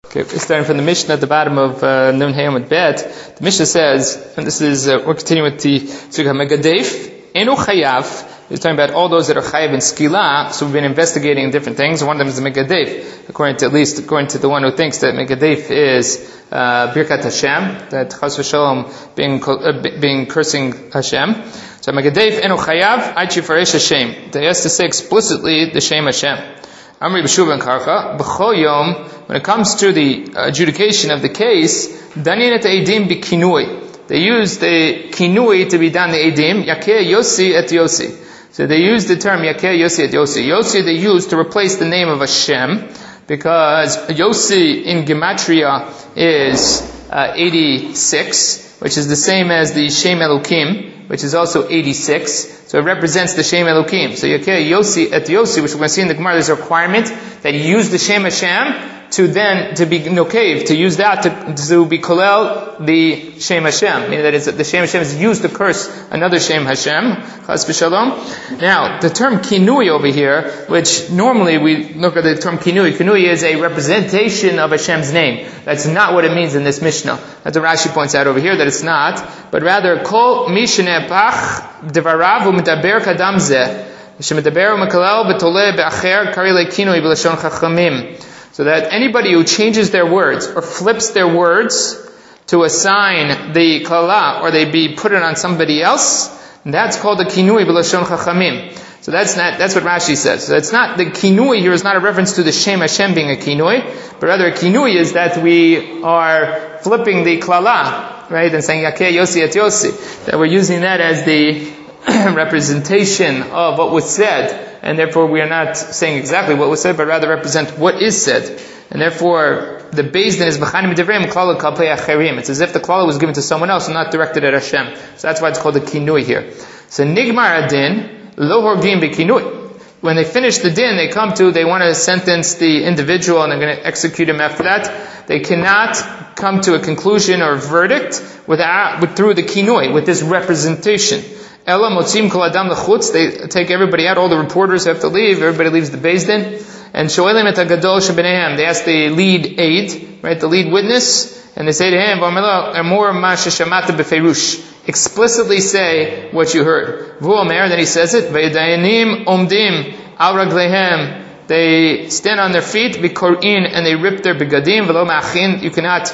Okay, starting from the Mishnah at the bottom of Nun Hey Amud Bet, the Mishnah says, and this is, we're continuing with the Sugha Megadef, Enu Chayav. He's talking about all those that are chayav in skila. So we've been investigating different things. One of them is the Megadef, according to the one who thinks that Megadef is Birkat Hashem, that Chas v'Shalom being cursing Hashem. So Megadef Enu Chayav Aichi Faresh Hashem. They has to say explicitly the Shem Hashem. Amri b'shuv ben karcha b'chol yom. When it comes to the adjudication of the case, danin et eidim b'kinui. They use the kinui to be done the eidim. Yakeh Yossi et Yossi. So they use the term Yakeh Yossi et Yossi. Yossi they use to replace the name of Hashem, because Yossi in Gematria is 86, which is the same as the Shem Elokim, which is also 86. So it represents the Shem Elokim. So Yakeh Yossi et Yossi, which we're going to see in the Gemara, there's a requirement that you use the Shem Hashem to be nokev, to use that to be kolel the Shem Hashem. Meaning that the Shem Hashem is used to curse another Shem Hashem. Chas v'shalom. Now, the term kinui over here, which normally we look at the term kinui. Kinui is a representation of Hashem's name. That's not what it means in this Mishnah. That's what Rashi points out over here, that it's not. But rather, kol mi shenepach devarav u'medaber kadam zeh. Shemedaber u'mekalel betoleh be'acher kari le'kinui b'lashon chachamim. So that anybody who changes their words or flips their words to assign the klala, or they be put it on somebody else, that's called a kinui b'lashon chachamim. So that's what Rashi says. So it's not, the kinui here is not a reference to the Shem Hashem being a kinui, but rather a kinui is that we are flipping the klala, right, and saying Yakeh Yossi et Yossi. That we're using that as the representation of what was said. And therefore we are not saying exactly what was said, but rather represent what is said. And therefore, the Beis Din is b'chanim devreim klala kalpei acherim. It's as if the klala was given to someone else and not directed at Hashem. So that's why it's called a kinui here. So nigmar adin lo horgim b'kinui. When they finish the din, they want to sentence the individual and they're going to execute him after that. They cannot come to a conclusion or a verdict through the kinui, with this representation. Ela motzim kol adam lechutz. They take everybody out. All the reporters have to leave. Everybody leaves the Beis Din. And shoelim et hagadol shebenehem. They ask the lead aid, right, the lead witness, and they say to him, "Amor ma sheshamata beferush." Explicitly say what you heard. V'hu omer, then he says it. V'yedayanim omdim al raglehem. They stand on their feet, bikorin, and they rip their begadim. V'lo ma'achin. You cannot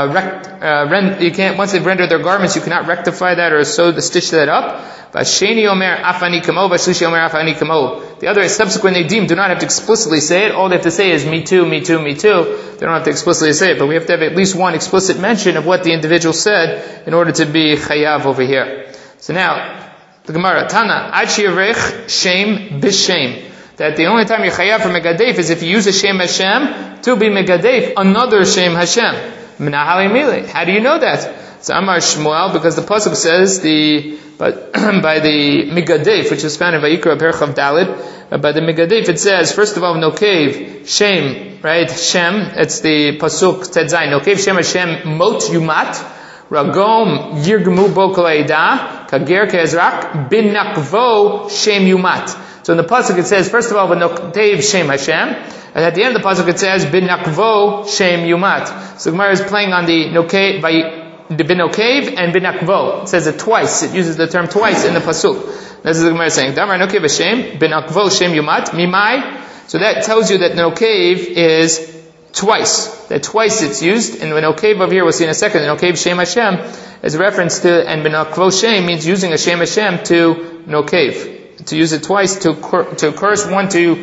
once they've rendered their garments, you cannot rectify that or stitch that up. Vasheni omer afani kamo, vashlishi omer afani kamo. The other is subsequent edim do not have to explicitly say it. All they have to say is me too, me too, me too. They don't have to explicitly say it, but we have to have at least one explicit mention of what the individual said in order to be chayav over here. So now, the Gemara, Tana, achi yerech shem b'shem. That the only time you're chayav for megadef is if you use a Shem Hashem to be megadef another Shem Hashem. How do you know that? So Amar Shmuel, because the pasuk says by the Megadef, which is found in Vayikra Perchav Dalid, by the Megadef it says, first of all, Nokev Shem, right? Shem, it's the pasuk Tedzai, Nokev Shem Hashem Mot Yumat, Ragom Yirgmu Bo Kol Eidah, Kager Kezrak, Bin Nakvo Shem Yumat. So in the pasuk it says, first of all, Nokev Shem Hashem, and at the end of the pasuk it says, Bin Nakvo Shem Yumat. So Gemara is playing on the Nokev, the Bin Nokev and Bin Nakvo. It says it twice. It uses the term twice in the pasuk. This is the Gemara saying, Damar Nokev Hashem, Bin Nakvo Shem Yumat, Mimai. So that tells you that Nokev is twice. That twice it's used. And when Nokev over here, we'll see in a second, Nokev Shem Hashem is a reference to, and Bin Nakvo Shem means using a Shem Hashem to Nokev. To use it twice, to curse, one to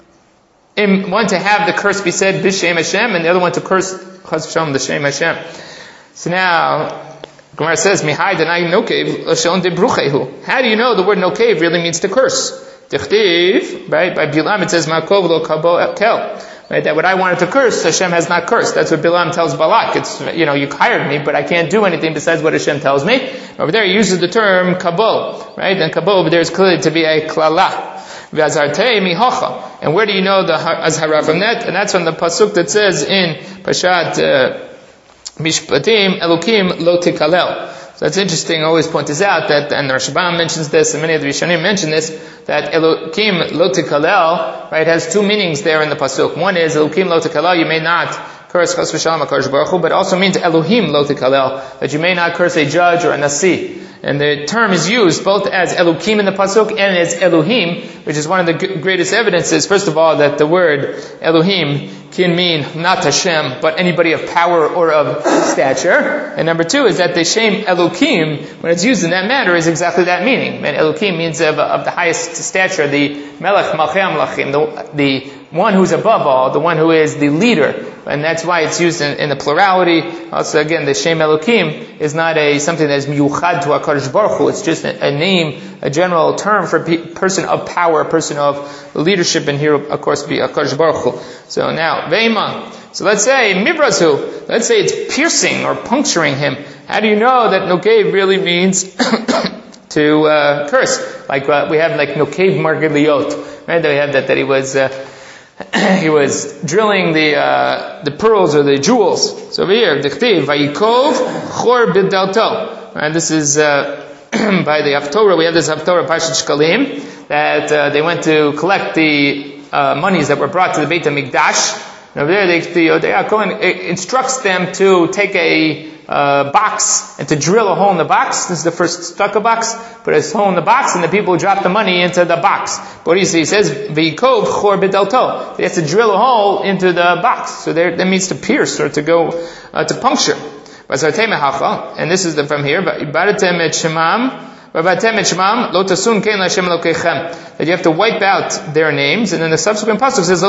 have the curse be said b'Shem Hashem, and the other one to curse Chas v'Shalom the Shem Hashem. So now, Gemara says, "Mihai denai nokev l'shon debruchehu." How do you know the word nokev really means to curse? Tichtiv, right? By Bilam it says, "Makov lo kabo kel." Right? That what I wanted to curse, Hashem has not cursed. That's what Bilam tells Balak. It's, you hired me, but I can't do anything besides what Hashem tells me. Over there, he uses the term kabo, right? And kabo over there is clearly to be a klala. And where do you know the azhara from that? And that's from the pasuk that says in Pashat Mishpatim, Elokim lo tikalel. So that's interesting. I always point this out that, and the Rashbam mentions this, and many of the Rishonim mention this, that Elokim lo tikalel, right, has two meanings there in the pasuk. One is Elokim lo tikalel, you may not curse chas v'shalom HaKadosh Baruch Hu, but also means Elohim lo tikalel, that you may not curse a judge or a nasi. And the term is used both as Elokim in the Pasuk and as Elohim, which is one of the greatest evidences, first of all, that the word Elohim can mean not Hashem, but anybody of power or of stature. And number two is that the Shem Elokim, when it's used in that manner, is exactly that meaning. And Elokim means of the highest stature, the Melech Malchei HaMelachim, the one who's above all, the one who is the leader. And that's why it's used in the plurality. Also, again, the Shem Elokim is not something that is miyuchad to HaKadosh Baruch Hu. It's just a name, a general term for a person of power, a person of leadership, and here, of course, be HaKadosh Baruch Hu. So now, Veima. So let's say, Mibrazu. Let's say it's piercing or puncturing him. How do you know that Nokev really means to curse? Like we have like Nokev Margiliot. Right? We have that he was drilling the pearls or the jewels. So over here, Dechtiv, Vayikov Chor B'Dalto. And this is by the Haftorah. We have this Haftorah Parshat Shkalim that they went to collect the monies that were brought to the Beit HaMikdash. And over there, the instructs them to take a box and to drill a hole in the box. This is the first stucco box. Put a hole in the box, and the people drop the money into the box. But he says, "V'yikov chor b'delto." He has to drill a hole into the box. So that means to pierce or to go to puncture. And this is from here. That you have to wipe out their names, and then the subsequent pasuk says,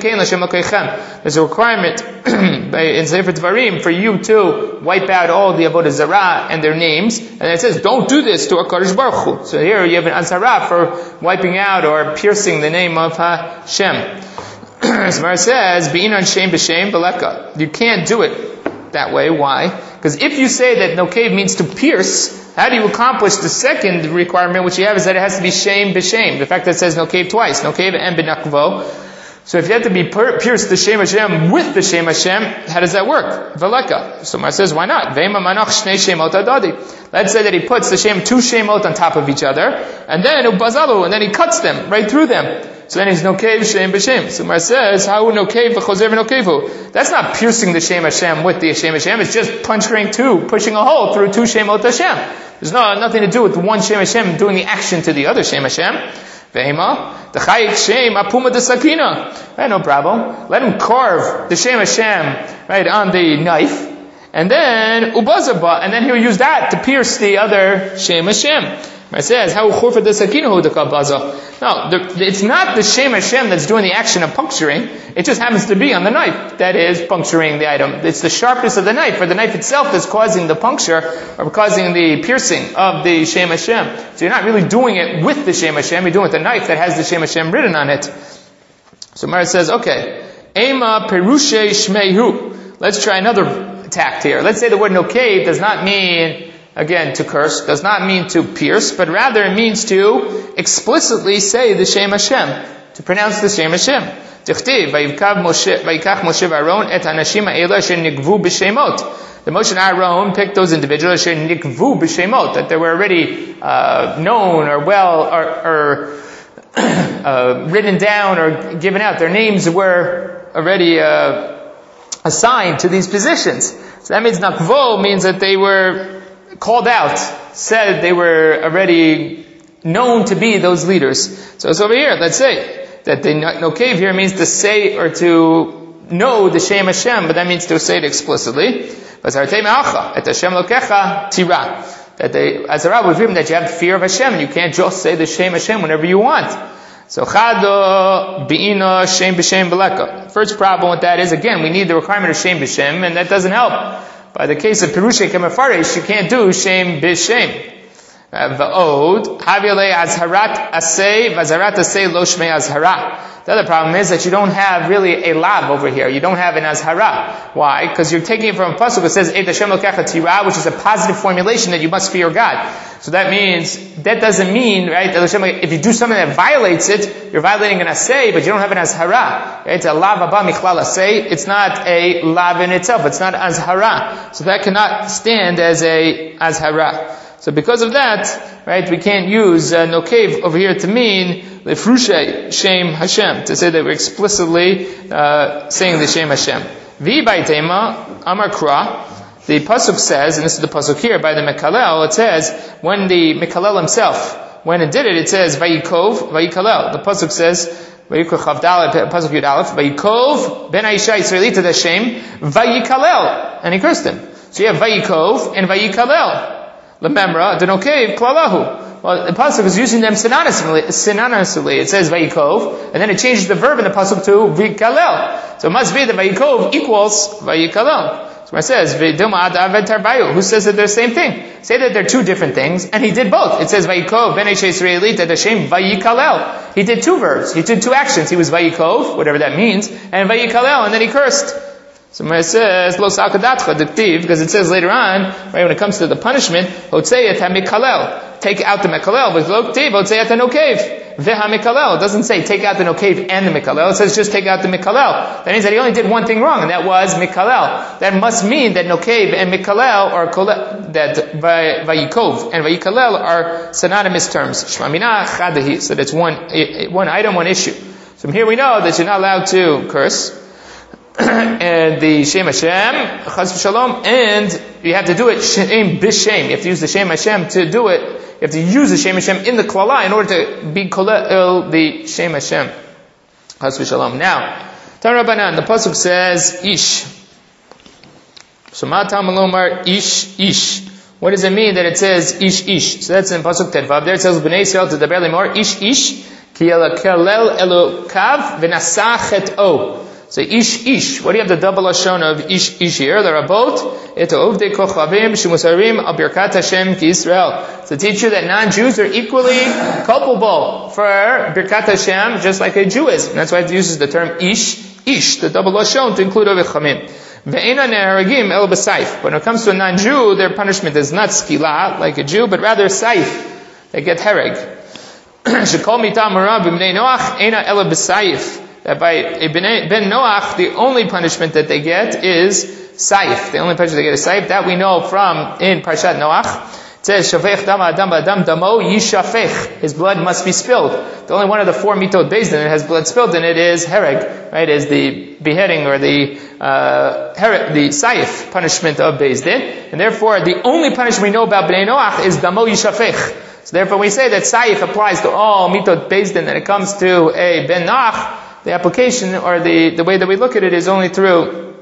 there's a requirement in Sefer Dvarim for you to wipe out all the Avodah Zarah and their names, and it says, don't do this to HaKadosh Baruch Hu. So here you have an azara for wiping out or piercing the name of Hashem. Gemara says, Be'inan Shem B'Shem B'Leka. You can't do it that way. Why? Because if you say that Nokev means to pierce, how do you accomplish the second requirement, which you have, is that it has to be Shem B'Shem. The fact that it says Nokev twice, Nokev and B'Nakvo. So if you have to be pierced the Shem Hashem with the Shem Hashem, how does that work? V'leka. So Mar says, why not? Ve'ema manach shnei shemot adadi. Let's say that he puts the Shem, two Shemot on top of each other, and then ubazalu, and then he cuts them right through them. So then he's Nokev Shem B'Shem. So Mar says, how Nokev v'chozer v'Nokevu? That's not piercing the Shem Hashem with the Shem Hashem. It's just pushing a hole through two Shemot Hashem. There's nothing to do with one Shem Hashem doing the action to the other Shem Hashem. Vehema, the Chayik Shem Apuma de Sakina. Right, no problem. Let him carve the Shem Hashem right on the knife, and then Ubazaba, and then he'll use that to pierce the other Shem Hashem. It says, how churfa de sakinahu de kabaza. No, it's not the Shem Hashem that's doing the action of puncturing. It just happens to be on the knife that is puncturing the item. It's the sharpness of the knife, or the knife itself that's causing the puncture, or causing the piercing of the Shem Hashem. So you're not really doing it with the Shem Hashem, you're doing it with the knife that has the Shem Hashem written on it. So Mara says, okay, Ema perushe shmeihu. Let's try another tact here. Let's say the word nokev does not mean, again, to curse, does not mean to pierce, but rather it means to explicitly say the Shem Hashem, to pronounce the Shem Hashem. Tichtiv, vayikach Moshe v'Aaron et hanashim ha'ela asher nikvu b'shemot. The Moshe and Aaron picked those individuals asher nikvu b'shemot, that they were already known or well or written down or given out. Their names were already assigned to these positions. So that means nakvo means that they were called out, said they were already known to be those leaders. So it's over here. Let's say that the nokev here means to say or to know the Shem Hashem, but that means to say it explicitly. That the Azara would that you have fear of Hashem, and you can't just say the Shem Hashem whenever you want. So chado bi'ina Shem b'Shem b'leka. First problem with that is, again, we need the requirement of Shem b'Shem, and that doesn't help. By the case of Perushe Kemafarish, you can't do Shem B'Shem. V'od, Havilei Azharat Asay, Vazarat Asay Lo Shmei Azhara. The other problem is that you don't have really a lav over here. You don't have an azhara. Why? Because you're taking it from a pasuk that says, Et Hashem Lokecha Tira, which is a positive formulation that you must fear God. So that means, that doesn't mean, right, if you do something that violates it, you're violating an asay, but you don't have an azhara. It's a lav abba michlal asay. It's not a lav in itself. It's not azhara. So that cannot stand as a azhara. So because of that, right, we can't use nokev over here to mean lefrushe Shem Hashem, to say that we're explicitly saying the Shem Hashem. Vi baitema amar kra. The pasuk says, and this is the pasuk here by the Mekalel, it says, when the Mekalel himself, when it did it, it says, Vayikov, Vayikalel. The pasuk says, Vayikov Chavdal, pasuk Yud Aleph, Vayikov, Ben Aisha Yisraelita Hashem, Vayikalel. And he cursed him. So you have Vayikov and Vayikalel. Lememra, Denokev, Klalahu. Well, the pasuk is using them synonymously. It says Vayikov, and then it changes the verb in the pasuk to Vayikalel. So it must be that Vayikov equals Vayikalel. So it says, who says that they're the same thing? Say that they're two different things, and he did both. It says, Vayikov, Ben Eish Yisraelit, at Hashem, Vayikalel. He did two verbs. He did two actions. He was Vayikov, whatever that means, and Vayikalel, and then he cursed. So it says, Lo Sakadatcha, Diktiv, because it says later on, right, when it comes to the punishment, Hotzeyat HaMikalel. Take out the Mekalel, but Lo Ktiv, Hotzeyat HaNokev. Veha Mikalel. It doesn't say take out the Nokev and the Mikalel. It says just take out the Mikalel. That means that he only did one thing wrong, and that was Mikalel. That must mean that Nokev and Mikalel are, that Vayikov and Vayikalel are synonymous terms. Shmamina Chadahi. So that's one item, one issue. So from here we know that you're not allowed to curse. And the Shem Hashem, Chaz v'Shalom, and you have to do it Shem B'Shem. You have to use the Shem Hashem to do it. You have to use the Shem Hashem in the Klala in order to be Kolel the Shem Hashem. Chaz v'Shalom. Now, Tan Rabbanan, the pasuk says Ish. So Matam Alomar Ish Ish. What does it mean that it says Ish Ish? So that's in pasuk Tedvav. There it says Bnei Yisrael to Daber Limor Ish Ish Ki Elokal Elokav V'Nasachet O. So ish ish. What do you have the double lashon of ish ish here? There are both. Et ovdei kochavim shemusarim al birkat Hashem ki Yisrael. To teach you that non-Jews are equally culpable for birkat Hashem, just like a Jew is. And that's why it uses the term ish ish, the double lashon, to include ovechamim. Ve'ena neharagim el b'saif. When it comes to a non-Jew, their punishment is not skila like a Jew, but rather saif. They get hereg. Shekol mitam hara b'bnei Noach ena el b'saif. That by Ben Noach, the only punishment that they get is saif. The only punishment they get is saif. That we know from in Parshat Noach. It says, Shavech dam adam b'adam damo yishafech. His blood must be spilled. The only one of the four mitot beis din that has blood spilled in it is hereg. Right? Is the beheading or the saif punishment of beis din. And therefore, the only punishment we know about Bnei Noach is damo yishafech. So therefore we say that saif applies to all mitot beis din. That it comes to a Ben Noach, the application or the way that we look at it is only through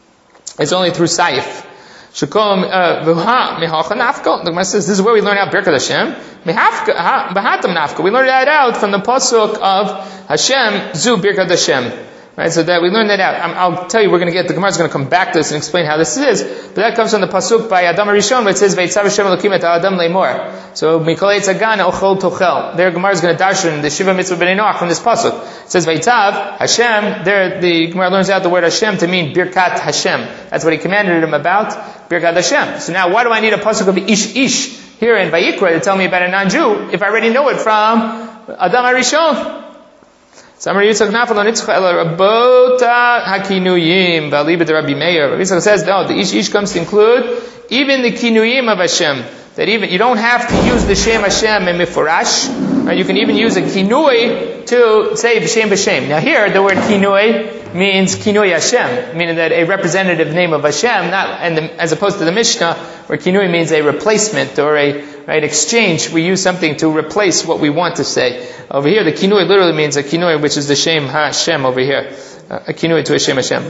saif. Shakom mehacha nafka. The Gemara says this is where we learn out Birkat Hashem. Behatam nafka. We learn that out from the pasuk of Hashem zu Birkat Hashem. Right, so that we learn that out. I'll tell you, the Gemara is going to come back to this and explain how this is. But that comes from the pasuk by Adam Rishon, where it says, "Veitzav Hashem Elokim et Adam leimor." So Mikol Eitzagan Ochol Tochel. There, Gemara is going to darshan the Shiva Mitzvah Bnei Noach from this pasuk. It says Veitzav Hashem. There, the Gemara learns out the word Hashem to mean Birkat Hashem. That's what he commanded him about, Birkat Hashem. So now, why do I need a pasuk of Ish Ish here in Vayikra to tell me about a non-Jew if I already know it from Adam Rishon? Samar Yitzchak Nafal Nitzchak El Rabota Hakinuyim V'Alibet Rabbi Meir. Rabbi Yitzchak says no. The Ish Ish comes to include even the kinuyim of Hashem. That even you don't have to use the Shem Hashem in Mifurash. Right? You can even use a kinui to say B'Shem B'Shem. Now here the word kinui means kinui Hashem, meaning that a representative name of Hashem, as opposed to the Mishnah where kinui means a replacement or a exchange. We use something to replace what we want to say. Over here, the kinui literally means a kinui, which is the Shem Hashem over here. A kinui to a Shem Hashem.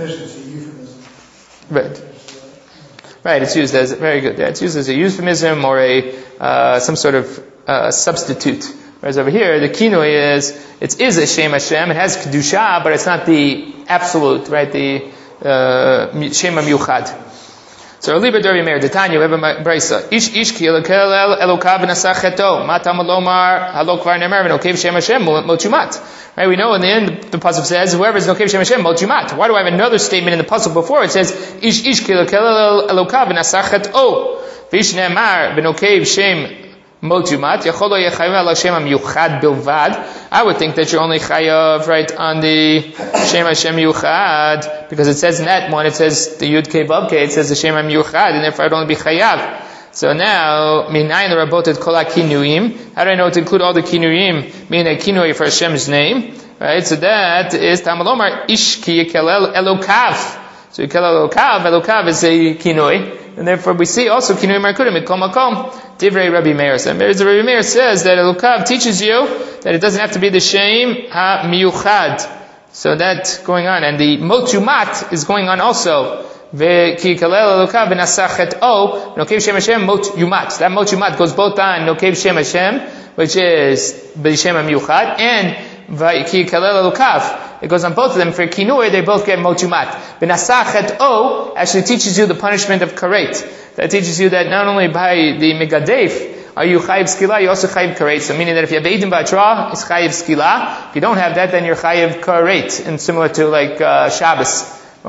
Right, it's used as, very good. Yeah, it's used as a euphemism or some sort of substitute. Whereas over here, the kinui it is a Shem Hashem. It has kedusha, but it's not the absolute, right? The Shem HaMiyuchad. So Rabbi Meir, Tanya, we have a brisa. Ish ki elokel elokav v'nasacheto. Matam alomar halok var nemer v'nokev Shem Hashem mochumat. Right, we know in the end the pasuk says whoever is nokev Shem Hashem mochumat. Why do I have another statement in the pasuk before? It says ish ki elokel elokav v'nasacheto. V'ish ne'emar v'nokev Shem mochumat. Yachol lo yechayim al Hashem HaMiyuchad bilvad. I would think that you're only chayav right on the Shem Hashem Yuchad, because it says in that one, it says the Yud Kei Vav Kei, it says the Shem Yuchad, and therefore I'd only be chayav. So now, minayin rabotet kol ha-kinuyim. How do I know to include all the kinuyim, meaning a kinui for Hashem's name? Right, so that is Tamalomar Ish ki yekelel elokav. So Yikalel Elokav is a kinoi. And therefore we see also kinoi markudim mikol makom divrei Rabbi Meir. So Rabbi Meir says that Elokav teaches you that it doesn't have to be the shem ha miyuchad. So that's going on, and the motumat is going on also. Ki kalel Elokav v'nasachet o nokev shem Hashem mot yumat. That mot yumat goes both on nokev shem Hashem, which is b'shem miyuchad, and ki kalel Elokav. It goes on both of them. For kinui, they both get motumat. V'nasachet o actually teaches you the punishment of karet. That teaches you that not only by the megadef are you chayiv skila, you also chayiv karet. So meaning that if you have eidim batra, it's chayiv skila. If you don't have that, then you're chayiv karet. And similar to like Shabbos,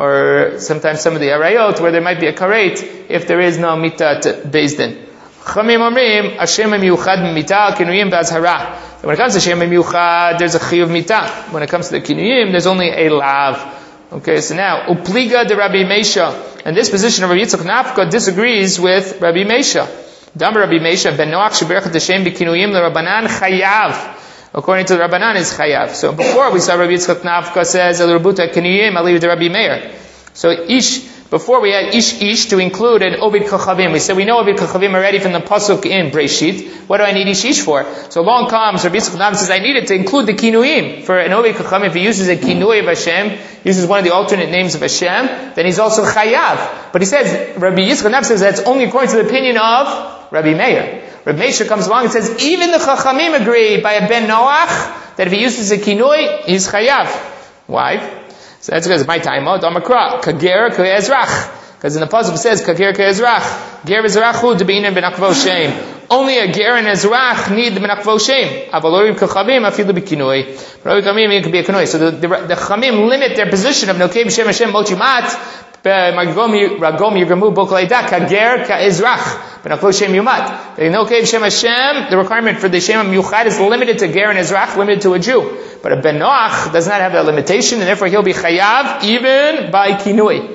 or sometimes some of the arayot where there might be a karet if there is no mitat bezdin. Chamim omrim Hashem miyuchad mita kinuyim b'azhara. When it comes to Shem Miyuchad, there's a chiyuv mita. When it comes to the kinuyim, there's only a lav. Okay, so now, upliga de Rabbi Meisha. And this position of Rabbi Yitzchak Nafka disagrees with Rabbi Meisha. Dam Rabbi Meisha, ben Noach sheberachat Hashem b'kinuyim l'Rabbanan chayav. According to the Rabbanan, is chayav. So before we saw Rabbi Yitzchak Nafka says, el rubuta kinuyim, aliv de Rabbi Meir. So before we had ish to include an Ovid Kachavim. We said we know Ovid Kachavim already from the Pasuk in Breshit. What do I need ish for? So along comes Rabbi Yitzchak Nafka says I need it to include the Kinuyim. For an Ovid Kachavim, if he uses a Kinui of Hashem, uses one of the alternate names of Hashem, then he's also Chayav. But he says, Rabbi Yitzchak Nafka says that's only according to the opinion of Rabbi Meir. Rabbi Meir comes along and says even the Chachamim agree by a Ben Noach that if he uses a Kinui, he's Chayav. Why? So that's because my time out Amakra Kager Ke'ezrach. Because in the pasuk it says Kager Ke'ezrach. Ger Ezrachu Debinim Benakvo Shem. Only a Ger and Ezrach need the Benakvo Shem. Avalorim Kachavim Afilu Bikinoi. But Kachavim it could be a Kinoi. So the Chachamim limit their position of Nokev Shem Hashem Mochimat. Ragom Yigamu Boklaida Kager Ke'ezrach. Benakvo Shem Yumat. The Nokev Shem Hashem, the requirement for the Shem Yuchad is limited to Ger and Ezrach, limited to a Jew. But a Ben Noach does not have that limitation, and therefore he'll be chayav even by kinui.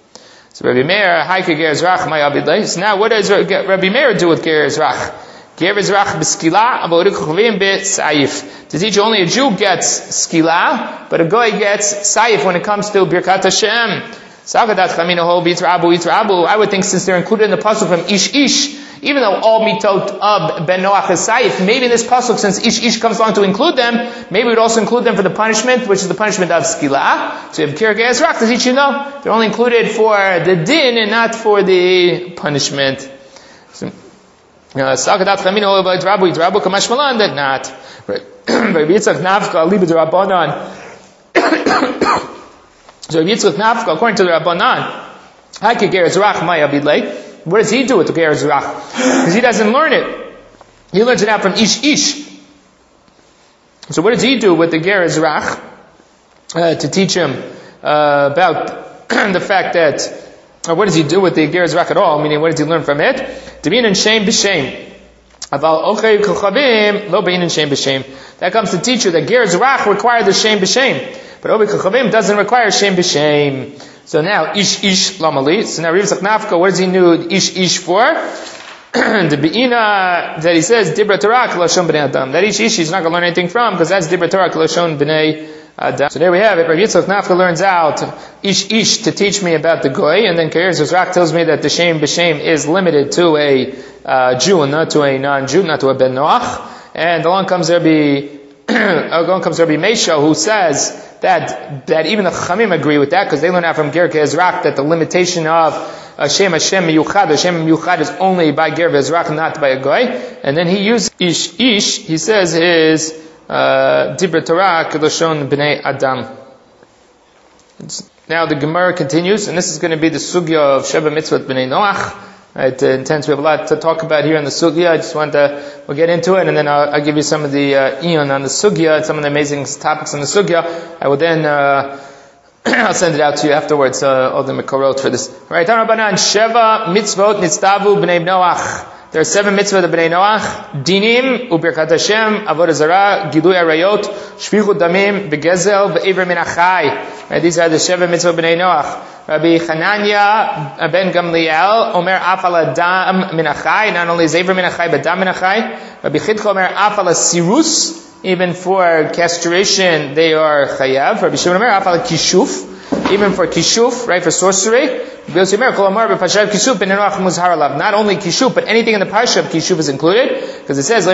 So Rabbi Meir, Haike Ger Ezrach, my abidlei. So now what does Rabbi Meir do with Ger Ezrach? Ger Ezrach b'skila, avodik chavim b'sayif. To teach only a Jew gets skila, but a goy gets sayif when it comes to Birkat Hashem. I would think since they're included in the pasuk from ish, even though all mitot of Ben Noach is saif, maybe in this pasuk, since ish comes along to include them, maybe we'd also include them for the punishment, which is the punishment of skila. So you have Kirk Ezrak to teach you no, they're only included for the din and not for the punishment. So, that not. Rabbi Yitzchak Nafka, Libid Rabbanan. So Rabbi Yitzchak Nafka, according to the Rabbanan, Haike Ger Ezrach Maya Bidlei. What does he do with the Ger Ezrach? Because he doesn't learn it. He learns it out from ish. So what does he do with the Ger Ezrach to teach him about the fact that, or what does he do with the Ger Ezrach at all? Meaning, what does he learn from it? Demin and shame b'shem. That comes to teach you that Ger Ezrach requires the shame b'shem. But Obi Kachavim doesn't require shem b'shem. So now, ish lamali. So now, Rabbi Yitzchak Nafka, what does he need ish for? The be'ina that he says, Dibra Torah k'lashon b'nei Adam. That ish he's not going to learn anything from, because that's Dibra Torah k'lashon b'nei Adam. So there we have it. Rabbi Yitzchak Nafka learns out ish to teach me about the goy, and then Ger Ezrach tells me that the shem b'shem is limited to a Jew and not to a non-Jew, not to a Ben Noach. And along comes Rabbi Meisha, who says that even the Chachamim agree with that, because they learn out from Ger Ezrach that the limitation of Hashem Miyuchad, Hashem Miyuchad is only by Ger Ezrach, not by a goy. And then he uses ish, he says is Dibra Torah Kedoshon B'nei Adam. Now the Gemara continues, and this is going to be the sugya of Sheva Mitzvot B'nei Noach. It intends we have a lot to talk about here in the sugya. I just we'll get into it, and then I'll give you some of the eon on the sugya, some of the amazing topics on the sugya. I will then I'll send it out to you afterwards, all the mekorot for this. All right, Tanabanan Sheva Mitzvot Nitztavu B'nei Noach. There are 7 mitzvot of B'nei Noach: Dinim, Ubirkat Hashem, Avodah Zarah, Gidui Arayot, Shvichut Damim, Begezel, Ve'ever Min Achai. These are the 7 mitzvot of B'nei Noach. Rabbi Chananya ben Gamliel Omer Afal Adam Min Achai. Not only is Ever Min Achai, but Dam Min Achai. Rabbi Chidcha Omer Afal Sirus. Even for castration, they are chayav. Rabbi Shimon Omer Afal Kishuf. even for kishuf, right, for sorcery. Not only kishuf, but anything in the parsha of kishuf is included, because it says,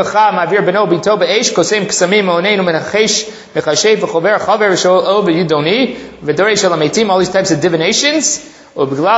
all these types of divinations. And the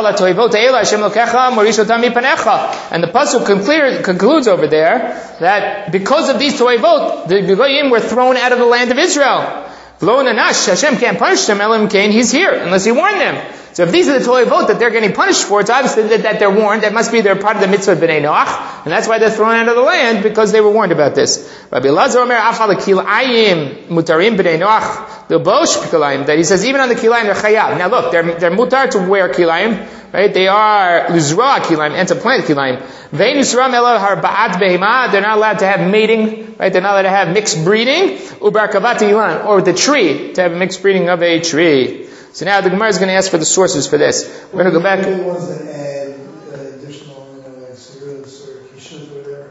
pasuk concludes over there that because of these toivot, the Goyim were thrown out of the land of Israel. Hashem can't punish them, Elam Cain, he's here, unless he warned them. So if these are the toivot that they're getting punished for, it's obviously that they're warned. That must be they're part of the mitzvah of Bnei Noach, and that's why they're thrown out of the land, because they were warned about this. Rabbi Elazar Omer, Afal kilayim mutarim Bnei Noach, the bosh kilayim, that he says even on the kilayim they're chayav. Now look, they're mutar to wear kilayim, right? They are lizra kilayim, and to plant kilayim. Vein yisram ela harba'at behema, they're not allowed to have mating, right? They're not allowed to have mixed breeding, ubar kavat ilan, or the tree, to have mixed breeding of a tree. So now the Gemara is going to ask for the sources for this. We're going to go back. The ones that add additional, like cereals or kishuf or whatever,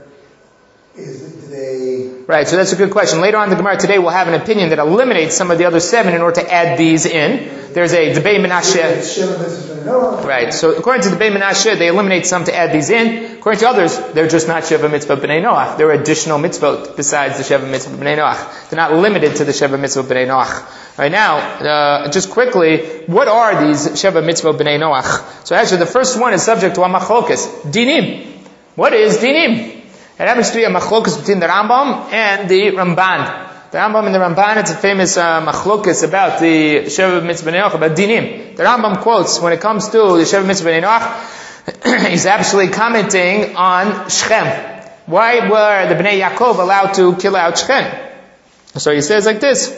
do they? Right, so that's a good question. Later on in the Gemara today, we'll have an opinion that eliminates some of the other 7 in order to add these in. There's a debate Menashe. Right, so according to the debate Menashe, they eliminate some to add these in. According to others, they're just not Sheva Mitzvah B'nai Noach. There are additional mitzvot besides the Sheva Mitzvah B'nai Noach. They're not limited to the Sheva Mitzvah B'nai Noach. Right now, just quickly, what are these Sheva Mitzvah B'nai Noach? So actually, the first one is subject to a machlokas. Dinim. What is dinim? It happens to be a machlokas between the Rambam and the Ramban. The Rambam and the Ramban, it's a famous machlokas about the Sheva Mitzvah B'nai Noach, about dinim. The Rambam quotes, when it comes to the Sheva Mitzvah B'nai Noach, he's actually commenting on Shechem. Why were the Bnei Yaakov allowed to kill out Shechem? So he says like this.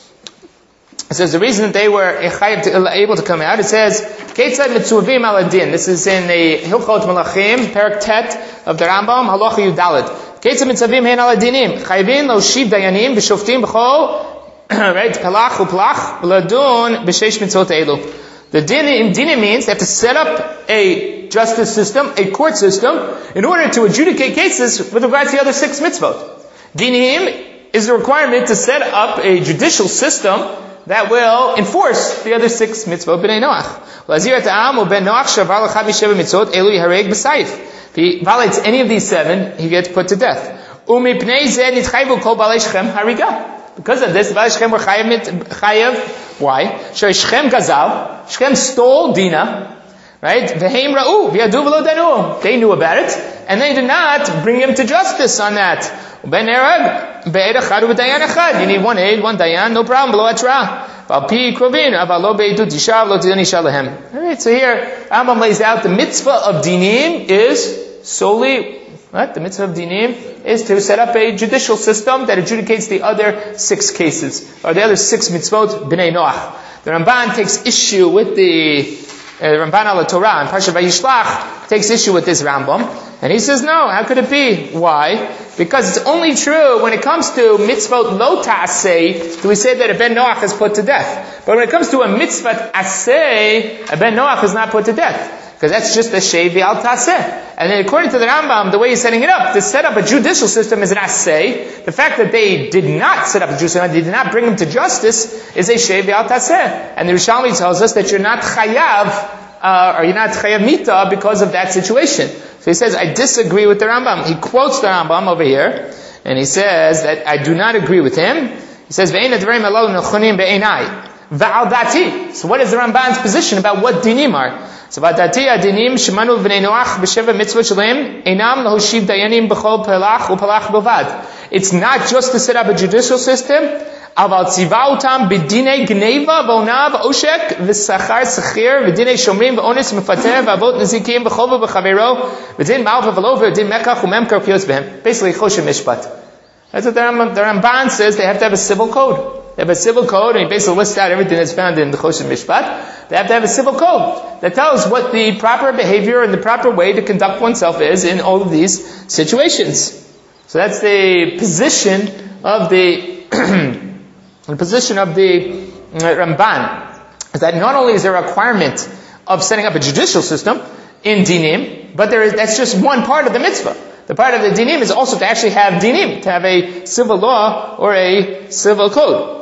It says the reason that they were able to come out, it says, Ketzad mitzuvim al adin. This is in the Hilchot Malachim, Perak Tet of the Rambam, Halacha Yudalet. Ketzad mitzuvim hein al adinim. Chayvin lo shiv dayanim b'shoftim b'chol, right, pelach u'plach, v'ladun b'sheish mitzvot elu. The dinim means they have to set up a justice system, a court system, in order to adjudicate cases with regards to the other 6 mitzvot. Dinim is the requirement to set up a judicial system that will enforce the other 6 mitzvot B'nai Noach. If he violates any of these 7, he gets put to death. Because of this, Balei Shechem were chayav. Why? Shechem gazal. Shechem stole Dina. Right? V'heim ra'u v'yadu v'lo danu. They knew about it, and they did not bring him to justice on that. Ben erag be'ed echad u'b'dayan echad. You need 1 aid, 1 dayan, no problem. Below atra. V'alpi krovin aval lo be'edut yishav lo tidani shalahem. All right. So here, Rambam lays out the mitzvah of dinim is solely. What? The mitzvah of dinim is to set up a judicial system that adjudicates the other 6 cases, or the other 6 mitzvot B'nai Noach. The Ramban takes issue with the Ramban al Torah and Parshat Vayishlach takes issue with this Rambam, and he says, no, how could it be? Why? Because it's only true when it comes to mitzvot lo ta'aseh do we say that a ben Noach is put to death. But when it comes to a mitzvot aseh, a ben Noach is not put to death. Because that's just a shevi al taseh. And then according to the Rambam, the way he's setting it up, to set up a judicial system is an aseh. The fact that they did not set up a judicial system, they did not bring him to justice, is a shevi al taseh. And the Rishalmi tells us that you're not chayav, or you're not chayav mita because of that situation. So he says, I disagree with the Rambam. He quotes the Rambam over here, and he says that I do not agree with him. He says, Ve'ein advarim halalu nechonim be'einai. Va'al dati. So what is the Ramban's position about what dinim are? So v'dati adinim shemanu b'nei Noach b'sheva mitzvot shalem einam lahoshiv dayanim b'chol pelach u'pelach b'vad. It's not just to set up a judicial system. Aval tzivautam b'dinei gneva v'onav oshek v'sachar sechir v'dinei shomrim v'onis mefater v'avot nezikim b'chol v'chavero v'din malva v'lo v'din mekach u'memkar kiyos b'hem. Basically choshen mishpat. That's what the Ramban says. They have to have a civil code. They have a civil code, and he basically lists out everything that's found in the Choshen Mishpat. They have to have a civil code that tells what the proper behavior and the proper way to conduct oneself is in all of these situations. So that's the position of the Ramban. Is that not only is there a requirement of setting up a judicial system in dinim, but that's just one part of the mitzvah. The part of the dinim is also to actually have dinim, to have a civil law or a civil code.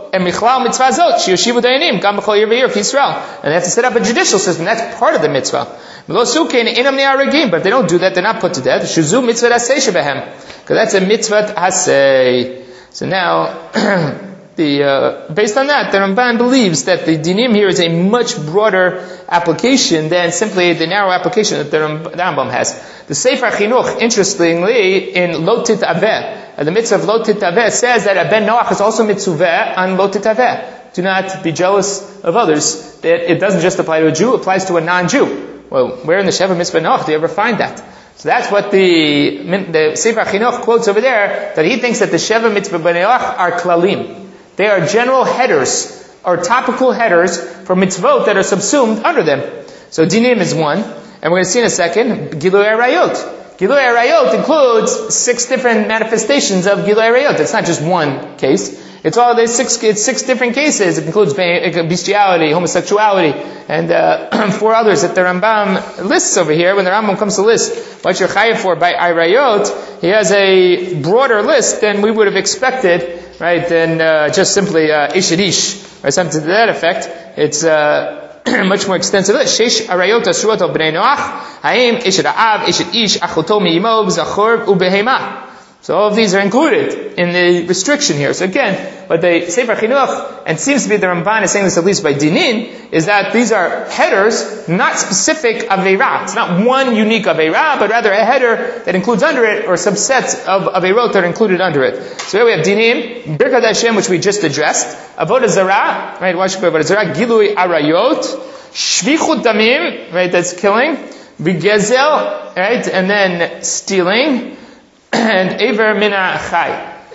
and michlal mitzvah zot sheyoshivu dayanim gam b'chol year v'year Yisrael, and they have to set up a judicial system. That's part of the mitzvah. But if they don't do that, they're not put to death. Shuzu mitzvah asay shebehem, because that's a mitzvah asay. So now, based on that, the Ramban believes that the dinim here is a much broader application than simply the narrow application that the Rambam has. The Sefer Chinuch, interestingly, in Lo Titaveh, the mitzvah of Lo Titaveh says that a ben Noach is also mitzvah on Lo Titaveh. Do not be jealous of others. That it doesn't just apply to a Jew, it applies to a non-Jew. Well, where in the Sheva Mitzvah Noach do you ever find that? So that's what the Sefer Chinuch quotes over there, that he thinks that the Sheva Mitzvah Noach are klalim. They are general headers, or topical headers, for mitzvot that are subsumed under them. So dinim is one, and we're going to see in a second, Gilui Arayot. Gilui Arayot includes 6 different manifestations of Gilui Arayot. It's not just one case. It's six different cases. It includes bestiality, homosexuality, and 4 others that the Rambam lists over here. When the Rambam comes to list what you're chayav for by Arayot, he has a broader list than we would have expected, right, than just simply Ishid Ish, or something to that effect. It's much more extensive list. Sheish Arayot Asruot al Bnei Noach, Haim, Ishid Av, Ishid Ish, Achoto Mi'imo, Zachor, Ubehema. So all of these are included in the restriction here. So again, what the Sefer Chinuch, and seems to be the Ramban is saying this at least by Dinin, is that these are headers, not specific Aveirah. It's not one unique Aveirah, but rather a header that includes under it, or subsets of Aveirot that are included under it. So here we have Dinim, Birkat Hashem, which we just addressed, Avodah Zarah, right, watch Avodah Zarah, Gilui Arayot, Shvichut Damim, right, that's killing, Bigezel, right, and then stealing, and Eiver Min HaChai,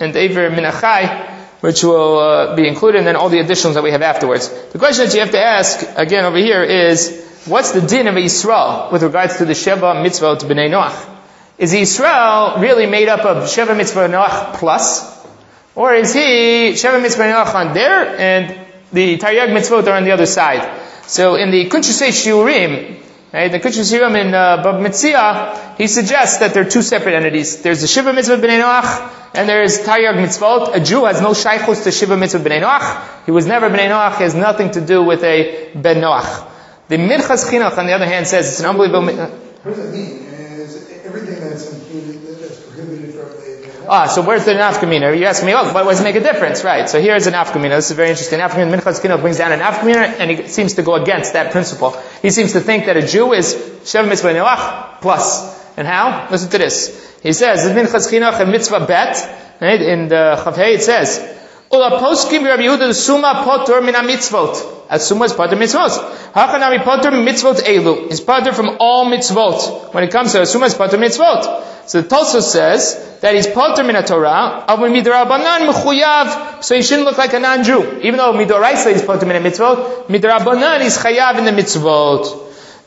which will be included, and then all the additions that we have afterwards. The question that you have to ask, again over here, is, what's the din of Yisrael with regards to the Sheva Mitzvot B'nai Noach? Is Yisrael really made up of Sheva Mitzvah Noach plus? Or is he Sheva Mitzvah Noach on there, and the Taryag Mitzvot are on the other side? So in the Kunshusei Shiurim, right, the Kunshusei Shiurim in Bab Metzia, he suggests that there are 2 separate entities. There's the Shiva Mitzvah B'nai Noach, and there's Taryag Mitzvot. A Jew has no shaychus to Shiva Mitzvah B'nai Noach. He was never B'nai Noach. He has nothing to do with a Ben Noach. The Minchas Chinuch, on the other hand, says it's an unbelievable... What does that mean? Is everything that's included, that's prohibited from the... So where's the nafkamina? You ask me, what does it make a difference? Right, so here's an nafkamina. This is very interesting. Nafkamina, Minchas Chinuch brings down an nafkamina, and he seems to go against that principle. He seems to think that a Jew is Sheva Mitzvah Noach plus. And how? Listen to this. He says, Minchas Chinuch and Mitzvah Bet, right, in the Chavhei it says, Ula poskim Rabbi Yehuda Suma potor min mitzvot. As Suma is potor mitzvot. Hachanami potor mitzvot elu. He's potor from all mitzvot. When it comes to Suma is potor mitzvot. So the Tosfos says that he's potor min Torah, aber midrabanan mechuyav, so he shouldn't look like a non-Jew. Even though midoraisa is potor min mitzvot, midrabanan is chayav in the mitzvot.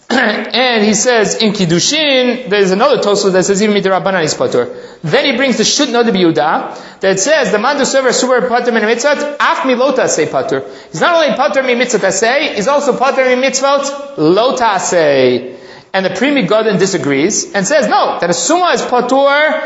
And he says in Kiddushin, there's another Tosfos that says even midrabanan is potor. Then he brings the Shut Noda B'Yehuda that says the man who serves super potor min mitzvot, af milota say potor. He's not only potor min mitzvot say, he's also potor min mitzvot lota say. And the Pri Megadan disagrees and says no, that a summa is potor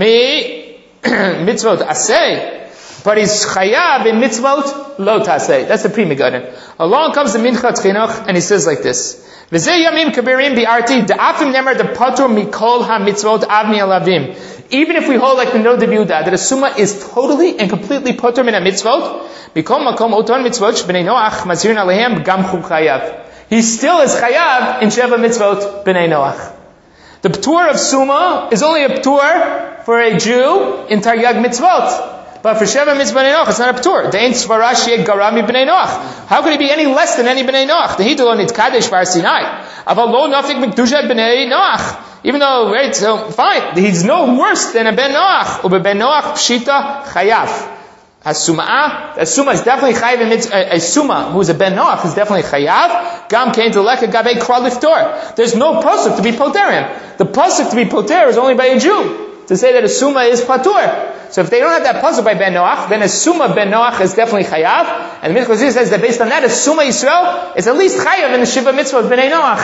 mi mitzvot asay. But he's chayav in mitzvot lo taseh. That's the Pri Megadan. Along comes the Minchas Chinuch, and he says like this: V'zeh yamim kabirim bi'arti da'afim nemer the patur mikol ha-mitzvot avmi alavim. Even if we hold like the Noda B'Yehuda that a summa is totally and completely patur min ha-mitzvot, mikol makom oton mitzvot shbnei Noach mazirin alehem gam chu chayav. He still is chayav in Sheva mitzvot b'nei Noach. The ptur of summa is only a ptur for a Jew in Taryag mitzvot. But for Sheva Mitzvah B'nai Noach, it's not a ptur. De'en svara she'eh garami b'nai Noach. How could he be any less than any b'nai Noach? The Hidul nit kadesh bar Sinai. Aval lo nafik mikdusha b'nai Noach. Even though, right, so fine, he's no worse than a ben Noach. Ube ben Noach pshita chayav. A summa is definitely chayav in mitzvah. A summa who's a ben Noach is definitely chayav. Gam kein teleka gabei kra liftor. There's no pasuk to be poterim. The pasuk to be poter is only by a Jew. To say that a summa is patur. So if they don't have that pasuk by Ben Noach, then a summa Ben Noach is definitely chayav. And the Minchas says that based on that, a summa Yisrael is at least chayav in the Shiva Mitzvah of Bnei Noach.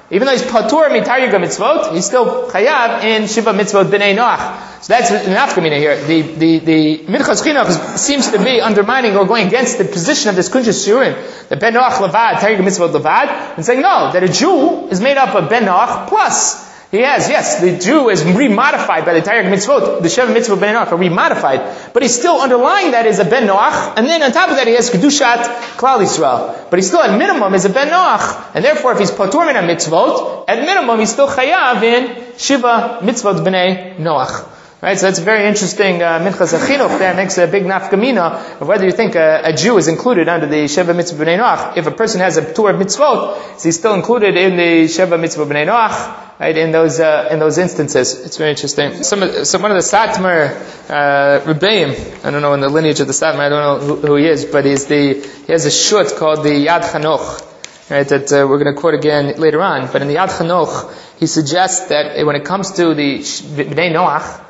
Even though he's patur mitar mitzvot, he's still chayav in shiva mitzvot b'nei Noach. So that's the nafkamina here. The Minchas Chinuch seems to be undermining or going against the position of this Kunshas Shiurim, that Ben Noach levad, Taryag mitzvot levad, and saying no, that a Jew is made up of Ben Noach plus. He has, yes, the Jew is remodified by the Taryag mitzvot, the Sheva mitzvot Ben Noach are remodified, but he's still underlying that is a Ben Noach, and then on top of that he has Kedushat Klal Yisrael. But he still at minimum is a Ben Noach, and therefore if he's patur min mitzvot, at minimum he's still chayav in Shiva mitzvot b'nei Noach. Right, so that's a very interesting Minchas Chinuch there makes a big nafkamina of whether you think a Jew is included under the Sheva Mitzvah B'nai Noach. If a person has a Torah mitzvot, is he still included in the Sheva Mitzvah B'nai Noach? Right, in those instances. It's very interesting. One of the Satmar Rebbeim, I don't know in the lineage of the Satmar, I don't know who he is, but he has a shut called the Yad Chanoch, right, that we're going to quote again later on. But in the Yad Chanoch, he suggests that when it comes to the B'nai Noach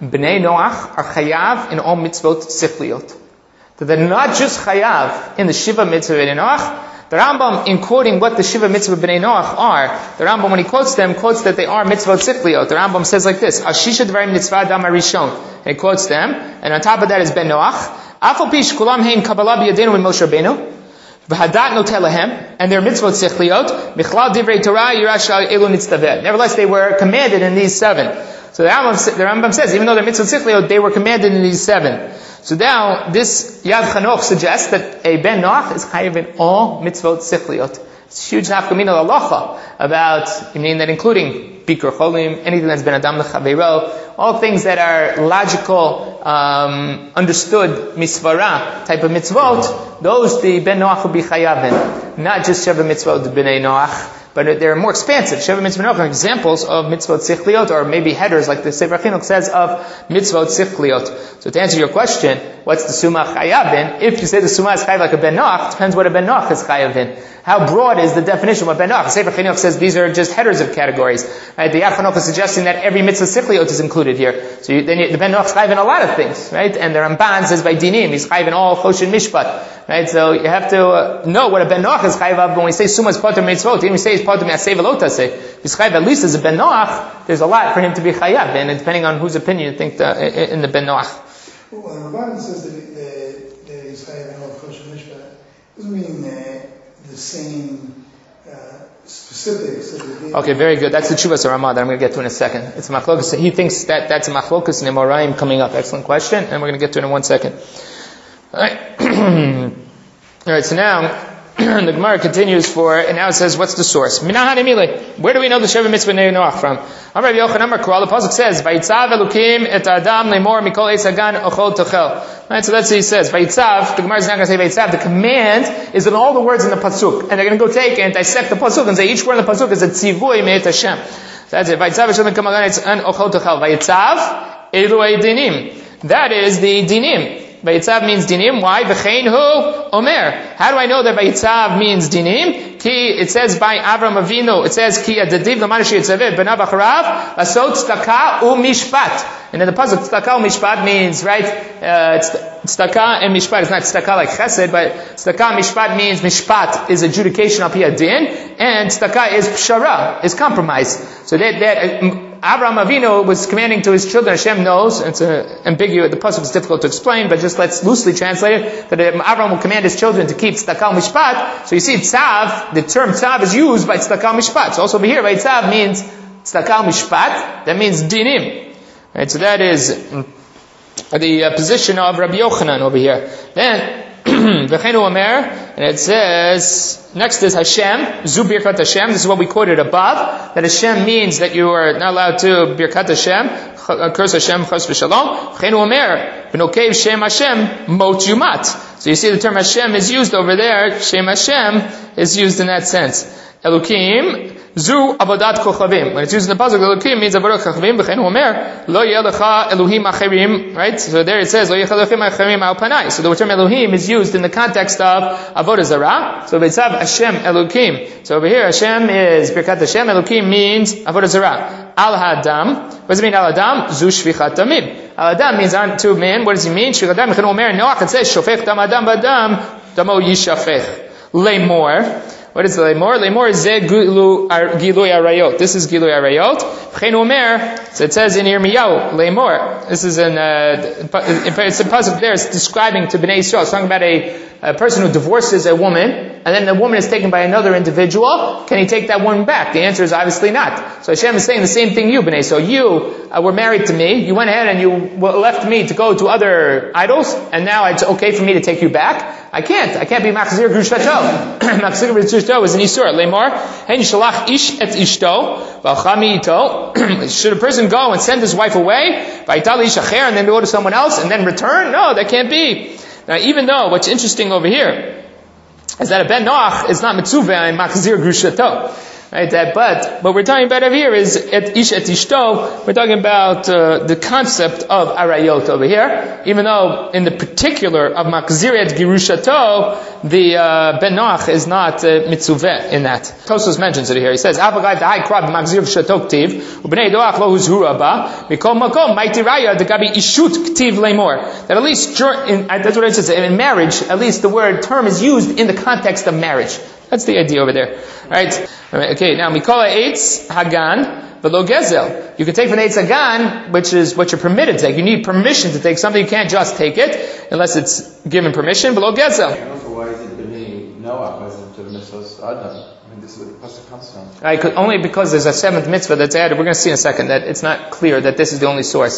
are chayav in all mitzvot sichliot. That they're not just chayav in the Shiva mitzvah b'nei Noach. The Rambam, in quoting what the Shiva mitzvah b'nei Noach are, the Rambam, when he quotes them, quotes that they are mitzvot sichliot. The Rambam says like this, Ashisha dvarim mitzvah dam harishon. And he quotes them, and on top of that is ben Noach. Afal pish kulam hein kabbalah b'yadenu in Moshe Rabbeinu. V'hadat notelahem, and their mitzvot sichliot. Michlal divrei Torah yirash elu nitztaveh. Nevertheless, they were commanded in these 7. So the Rambam says, even though they're mitzvot sichliot, they were commanded in these 7. So now, this Yad Chanoch suggests that a Ben Noach is chayiv in all mitzvot sichliot. It's huge nafkamina halacha about, that including Bikur Cholim, anything that's been Adam L'Chaveiro, all things that are logical, understood, misvara type of mitzvot, those the Ben Noach will be chayav in. Not just Sheva mitzvot b'nei Noach, but they're more expansive. Sheva mitzvot are examples of mitzvot sichliot, or maybe headers, like the Sefer Chinuch says, of mitzvot sichliot. So to answer your question, what's the sumah chayav in? If you say the sumah is chayav like a Ben Noach, it depends what a Ben Noach is chayav in. How broad is the definition of Ben Noach? The Sefer Chinuch says these are just headers of categories. Right? The Yad Chanoch is suggesting that every mitzvah sichliot is included here. So the Ben Noach is chayav in a lot of things, right? And the Ramban says by dinim, he's chayav in all choshen mishpat. Right? So you have to know what a Ben Noach is chayav of. When we say sumah is patur mitzvot, even we say it's patur mi'aseh v'lo taseh. He's chayav at least as a Ben Noach, there's a lot for him to be chayav, and depending on whose opinion you think in the Ben Noach. Well, when Ramban says that he's chayav in all choshen mishpat, doesn't mean the same specifics. Okay, very good. That's the Chuvas Ramah that I'm going to get to in a second. It's a machlokus. He thinks that that's a machlokus in Amoraim coming up. Excellent question, and we're going to get to it in 1 second. Alright. Alright, so now the Gemara continues and now it says, what's the source? Where do we know the Sheva Mitzvah B'nei Noach from? Amar Yochanan Amar Kral, the pasuk says, Vayitzav Elokim et Adam lemor mikol eitz hagan ochol tochel. Right, so that's what he says. Vayitzav, the Gemara is not going to say Vayitzav, the command is in all the words in the pasuk. And they're going to go take and dissect the pasuk and say each word in the pasuk is a tzivui me'et Hashem. So that's it. Vayitzav Hashem mikol hagan eitz hagan ochol tochel. Vayitzav Eloi dinim. That is the dinim. Vayitzav means dinim. Why? V'chein hu omer. How do I know that Vayitzav means dinim? It says by Avram Avinu, it says ki adadiv l'manashi yitzaveh b'nav acharav asot tzedakah u'mishpat. And in the pasuk, tzedakah u'mishpat means, right, tzedakah and mishpat. It's not tzedakah like chesed, but tzedakah mishpat means mishpat is adjudication of din, and tzedakah is pshara, is compromise. So that Abraham Avinu was commanding to his children, Hashem knows, it's ambiguous, the pasuk is difficult to explain, but just let's loosely translate it, that Abraham will command his children to keep tzedakah mishpat. So you see, tzav, the term tzav is used by tzedakah mishpat. So also over here, right, tzav means tzedakah mishpat, that means dinim. Right, so that is the position of Rabbi Yochanan over here. Then, V'chein hu omer, and it says, next is Hashem, Zu Birkat Hashem, this is what we quoted above, that Hashem means that you are not allowed to Birkat Hashem, curse Hashem, chas v'shalom. V'chein hu omer, B'nokev Shem Hashem, Mot Yumat. So you see the term Hashem is used over there, Shem Hashem is used in that sense. Elokim, Zu Avodat Kochavim. When it's used in the pasuk, Elokim means Avodat Kochavim. V'chein hu omer, Lo yeh lecha Elohim acherim. Right? So there it says, Lo yeh Elohim acherim al panai. So the term Elohim is used in the context of Avodah Zarah. So V'etzav Hashem Elokim. So over here, Hashem is Birkat Hashem. Elokim means Avodah Zarah. Al Hadam. What does it mean, Al Adam? Zu Shvichat Damim. Al Adam means unto man. What does he mean? Shvichat Damim. V'chein hu omer, Noach, it says, Shofech Dam Adam Badam, Damo Yishafech. Lay more. What is lemor? Lemor is ze gilui arayot. This is gilui arayot. V'chein omer, so it says in Yirmiyahu, lemor. This is it's a pasuk there. It's describing to Bnei Yisrael. It's talking about a person who divorces a woman, and then the woman is taken by another individual. Can he take that woman back? The answer is obviously not. So Hashem is saying the same thing you, Bnei. So you were married to me. You went ahead and you left me to go to other idols, and now it's okay for me to take you back. I can't be machzir grushato. Machzir grushato is an isur. Lemor, hen shalach ish et ishto, v'alchami ito. Should a person go and send his wife away, v'aytal ish acher, and then go to someone else and then return? No, that can't be. Now, even though what's interesting over here is that a ben noach is not mitzuvah and machzir grushato. Right, but what we're talking about over here is et ish et ishto. We're talking about the concept of arayot over here. Even though in the particular of machzir et girushato, the ben noach is not mitzuveh in that. Tosfos mentions it here. He says, "Avagay da'ai krab machzir v'shato ktiv u'bnei noach lo huzhu rabba mikol makom maitiraya degabi ishut ktiv lemor." That at least that's what it says in marriage. At least the word term is used in the context of marriage. That's the idea over there, right? Okay, now Mikola Eitz Hagan V'lo Gezel. You can take from Eitz Hagan, which is what you're permitted to take. You need permission to take something. You can't just take it unless it's given permission. V'lo Gezel. Also, why is it B'nei Noach? Why is it to Mitzvahs Adam? I mean, this is what the pasuk comes from. Right, only because there's a seventh mitzvah that's added. We're going to see in a second that it's not clear that this is the only source.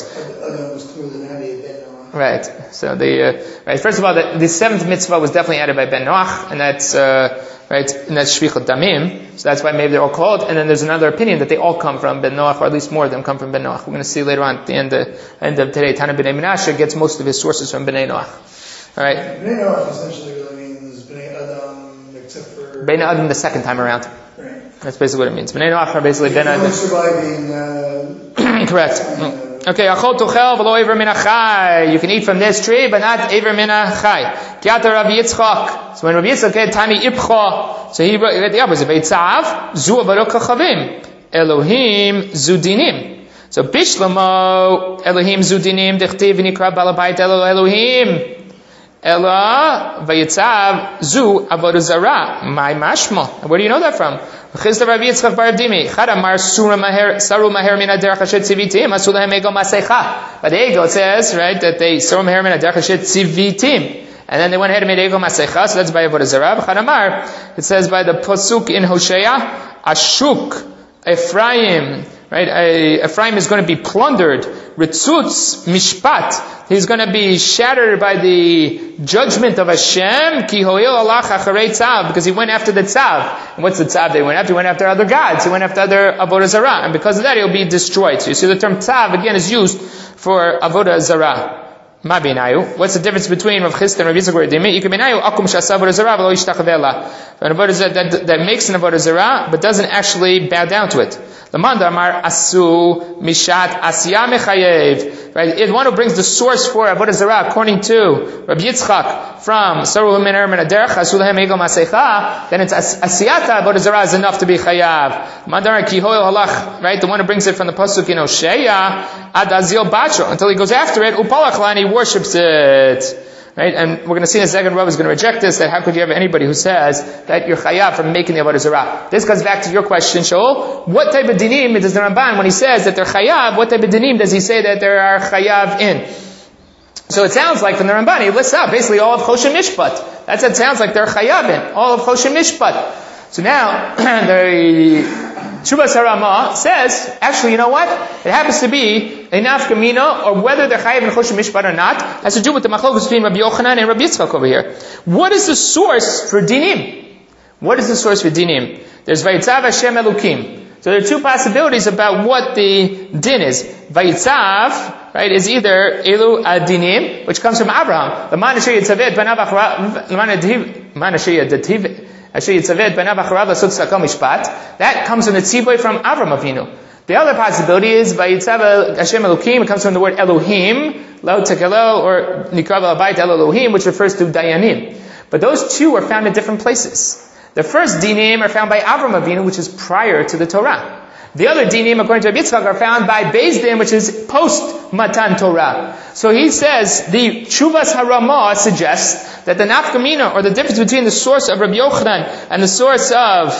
Right. So right. First of all, the seventh mitzvah was definitely added by Ben Noach, and that's right, and that's shvichut damim. So that's why maybe they're all called. And then there's another opinion that they all come from Ben Noach, or at least more of them come from Ben Noach. We're going to see later on at the end of today. Tana B'nai Menashe gets most of his sources from B'nai Noach. All right. B'nai Noach essentially really means B'nai Adam, except for B'nai Adam the second time around. Right. That's basically what it means. B'nai Noach are basically Ben Adam. Surviving. Correct. Okay, achol tuchel v'lo iver min achai. You can eat from this tree, but not iver min achai. Kiata Rabbi Yitzchak. So when Rabbi Yitzchak had Tani Ipcha, so he wrote the opposite. Veitzav zu avarot kachavim. Elohim zudinim. So bishlamo Elohim zudinim dechtiv v'nikra balabait Elohim. Ela vayitzav zu avodah zarah. My mashma. Where do you know that from? Chizda Rabbi Yitzchak bar Dimi. Chadamar saru maher min aderech hashet tzivitim. Asulahem ego masecha. But the ego, it says, right, that they saru maher min aderech hashet tzivitim. And then they went ahead and made ego masecha. So that's by avodah zarah. Chadamar, it says by the pasuk in Hosea, Ashuk, Ephraim. Right, Ephraim is going to be plundered. Ritzutz mishpat. He's going to be shattered by the judgment of Hashem. Ki ho'il alach acharei tzav, because he went after the tzav. And what's the tzav they went after? He went after other gods. He went after other avodah zarah, and because of that, he'll be destroyed. So you see, the term tzav again is used for avodah zarah. Ma binayu. What's the difference between Rav Chisda and Rav Yitzchak? Binayu akum shasa avodah zarah v'lo yishtachveh. That makes an avodah zarah, but doesn't actually bow down to it. Lamanda Amar Asu Mishat Asya Mechayev. Right? If one who brings the source for avodah zarah according to Rabbi Yitzchak from Saru Miner Min Aderech Asulahem Ego Masecha, then it's Asiyata avodah zarah is enough to be chayav. Mandar Kihoil Halach. Right? The one who brings it from the pasuk in Hosea Ad Azil Bacho until he goes after it Upalachla and he worships it. Right? And we're going to see in a second, Rav is going to reject this, that how could you have anybody who says that you're chayav from making the avodah zarah? This comes back to your question, Shaul. What type of dinim does the Ramban, when he says that they're chayav, what type of dinim does he say that there are chayav in? So it sounds like from the Ramban, he lists out basically all of Choshen Mishpat. That's what it sounds like they're chayav in. All of Choshen Mishpat. So now, the Shuvas Harama says, actually, you know what? It happens to be a nafka mina, or whether they're chayav in Choshen Mishpat or not, has to do with the machlokes between Rabbi Yochanan and Rabbi Yitzchak over here. What is the source for dinim? What is the source for dinim? There's Vayitzav Hashem Elokim. So there are two possibilities about what the din is. Vayitzav, right, is either Elu Adinim, which comes from Abraham. The man asher yitzavet banav acharav, man asher yitzavet that comes from the tzibur from Avram Avinu. The other possibility is Vayitzav Hashem Elokim. It comes from the word Elohim, Lo Tekelo, or Nikrav Abayit El Elohim, which refers to Dayanim. But those two are found in different places. The first dinim are found by Avram Avinu, which is prior to the Torah. The other dinim, according to Rabbi Yitzchak, are found by Beis Din, which is post Matan Torah. So he says the Chuvas Harama suggests that the nafkamina, or the difference between the source of Rabbi Yochanan and the source of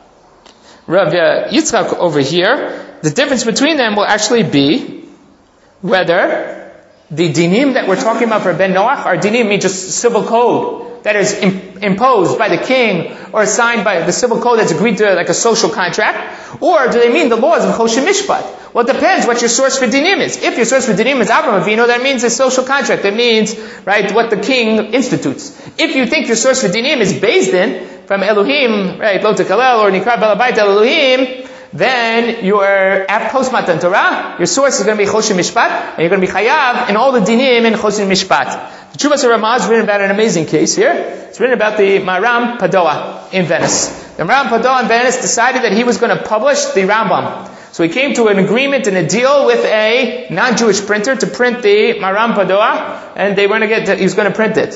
Rabbi Yitzchak over here, the difference between them will actually be whether the dinim that we're talking about for Ben Noach are dinim mean just civil code that is imposed by the king or signed by the civil code that's agreed to like a social contract, or do they mean the laws of Choshen Mishpat? Well, it depends what your source for dinim is. If your source for dinim is Avraham Avinu, that means a social contract. That means, right, what the king institutes. If you think your source for dinim is Beis Din from Elohim, right, Lo Tekalel or Nikra Balabayit Elohim, then your at post Matan Torah, your source is going to be Choshen Mishpat, and you're going to be Chayav in all the dinim in Choshen Mishpat. The Chuvas Ramah is written about an amazing case here. It's written about the Maram Padoa in Venice. The Maram Padoa in Venice decided that he was going to publish the Rambam. So he came to an agreement and a deal with a non-Jewish printer to print the Maram Padoa, and he was going to print it.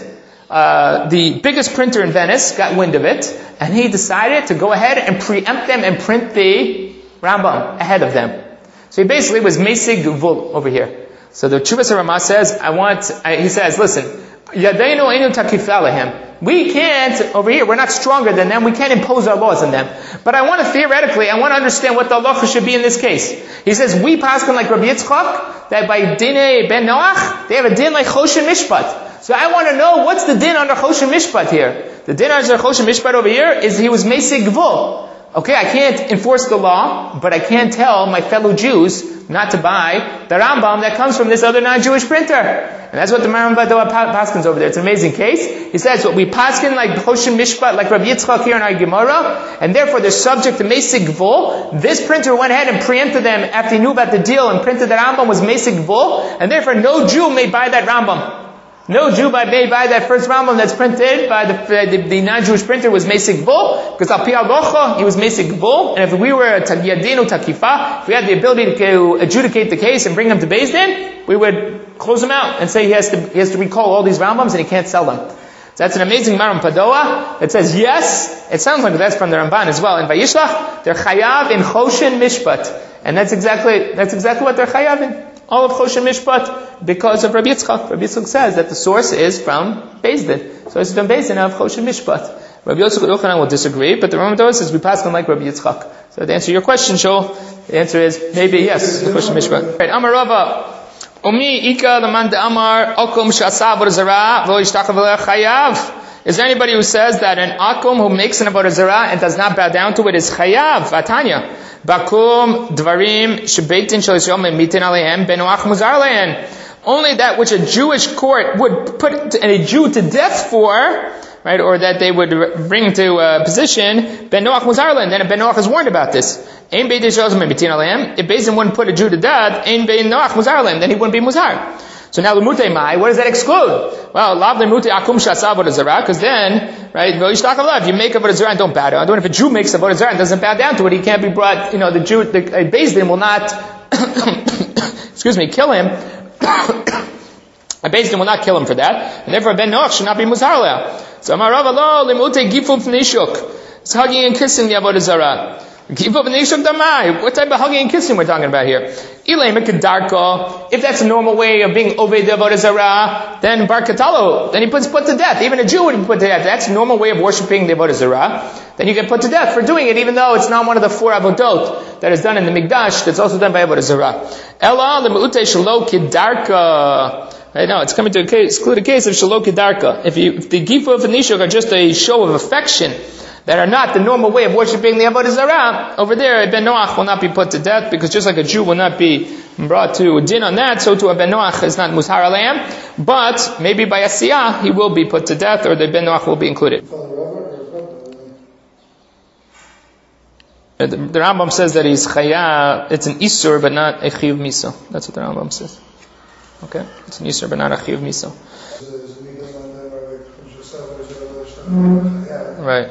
The biggest printer in Venice got wind of it, and he decided to go ahead and preempt them and print the Rambam ahead of them. So he basically was Mesig Gvul over here. So the Chuvas Ramah says, he says, listen, Yadeinu Einu Takif Alehem. We can't, over here, we're not stronger than them, we can't impose our laws on them. But I want to understand what the halacha should be in this case. He says, we paskin like Rabbi Yitzchak, that by Dinei Ben Noach, they have a din like Choshen Mishpat. So I want to know, what's the din under Choshen Mishpat here? The din under Choshen Mishpat over here is he was Mesig Gvul. Okay, I can't enforce the law, but I can tell my fellow Jews not to buy the Rambam that comes from this other non-Jewish printer. And that's what the Maram Padoa paskins over there. It's an amazing case. He says, what we paskin like Choshen Mishpat, like Rabbi Yitzchak here in our Gemara, and therefore they're subject to Mesig Gvul. This printer went ahead and preempted them after he knew about the deal and printed the Rambam was Mesig Gvul, and therefore no Jew may buy that Rambam. No Jew may buy that first Rambam that's printed by the non-Jewish printer was Mesig Gvul, because al pi halacha he was Mesig Gvul, and if we were Yadinu Takifa, if we had the ability to adjudicate the case and bring them to Beis Din, we would close him out and say he has to recall all these Rambams and he can't sell them. So that's an amazing Maram Padoa that says yes, it sounds like that's from the Ramban as well. In Vayishlach, they're Chayav in Choshen Mishpat. And that's exactly what they're Chayav in. All of Choshen Mishpat, because of Rabbi Yitzchak. Rabbi Yitzchak says that the source is from Beis Din. So it's from Beis Din of Choshen Mishpat. Rabbi Yochanan will disagree, but the Rambam says we pass them like Rabbi Yitzchak. So to answer your question, Shul, the answer is maybe yes, Choshen Mishpat. Right, Amar Rava. Umi Ika Laman de Amar Akum Shasa Avodah Zarah V'lo Yishtachava Chayav. Is there anybody who says that an Akum who makes an Avodah Zarah and does not bow down to it is Chayav? Vatanya. Bakum Dvarim Shebeitin Shel Yisrael Mitin Alehem Ben Noach Muzar Lehen. Only that which a Jewish court would put a Jew to death for, right, or that they would bring to a position, Ben Noach Muzar Lehen. Then Ben Noach is warned about this. Ein Beit Yisrael Mitin Alehem. If Beis Din wouldn't put a Jew to death, Ein Ben Noach Muzar Lehen, then he wouldn't be Muzar. So now Lemutei Mai, what does that exclude? Well, Lav Lemutei Akum Shasa Avodah Zarah, because then, right, if you make Avodah Zarah and don't bow down, if a Jew makes Avodah Zarah and doesn't bow down to it, he can't be brought, the Beis Din will not, kill him. A Beis Din will not kill him for that, and therefore Ben Noach should not be Muzar Leha. So Amar Rav Lo Lemutei Gifuf Nishuk. It's hugging and kissing the Avodah Zarah. What type of hugging and kissing we're talking about here? If that's a normal way of being Oved Avodah Zarah, then Bar Katalo, then he put to death. Even a Jew would be put to death. That's a normal way of worshiping the Avodah Zarah. Then you get put to death for doing it, even though it's not one of the 4 Avodot that is done in the Mikdash, that's also done by Avodah Zarah. Ela le'me'utei shelo kidarka. Right now, it's coming to exclude a case of shelo kidarka. If the Gifuf and Nishuk are just a show of affection, that are not the normal way of worshiping the Avodah Zarah, over there, Ben Noach will not be put to death, because just like a Jew will not be brought to din on that, so to a Ben Noach is not Muzhar Aleim, but maybe by Asiyah, he will be put to death, or the Ben Noach will be included. The Rambam says that he's Chaya, it's an Isur, but not a Chiyuv Miso. That's what the Rambam says. Okay? It's an Isur, but not a Chiyuv Miso. Right.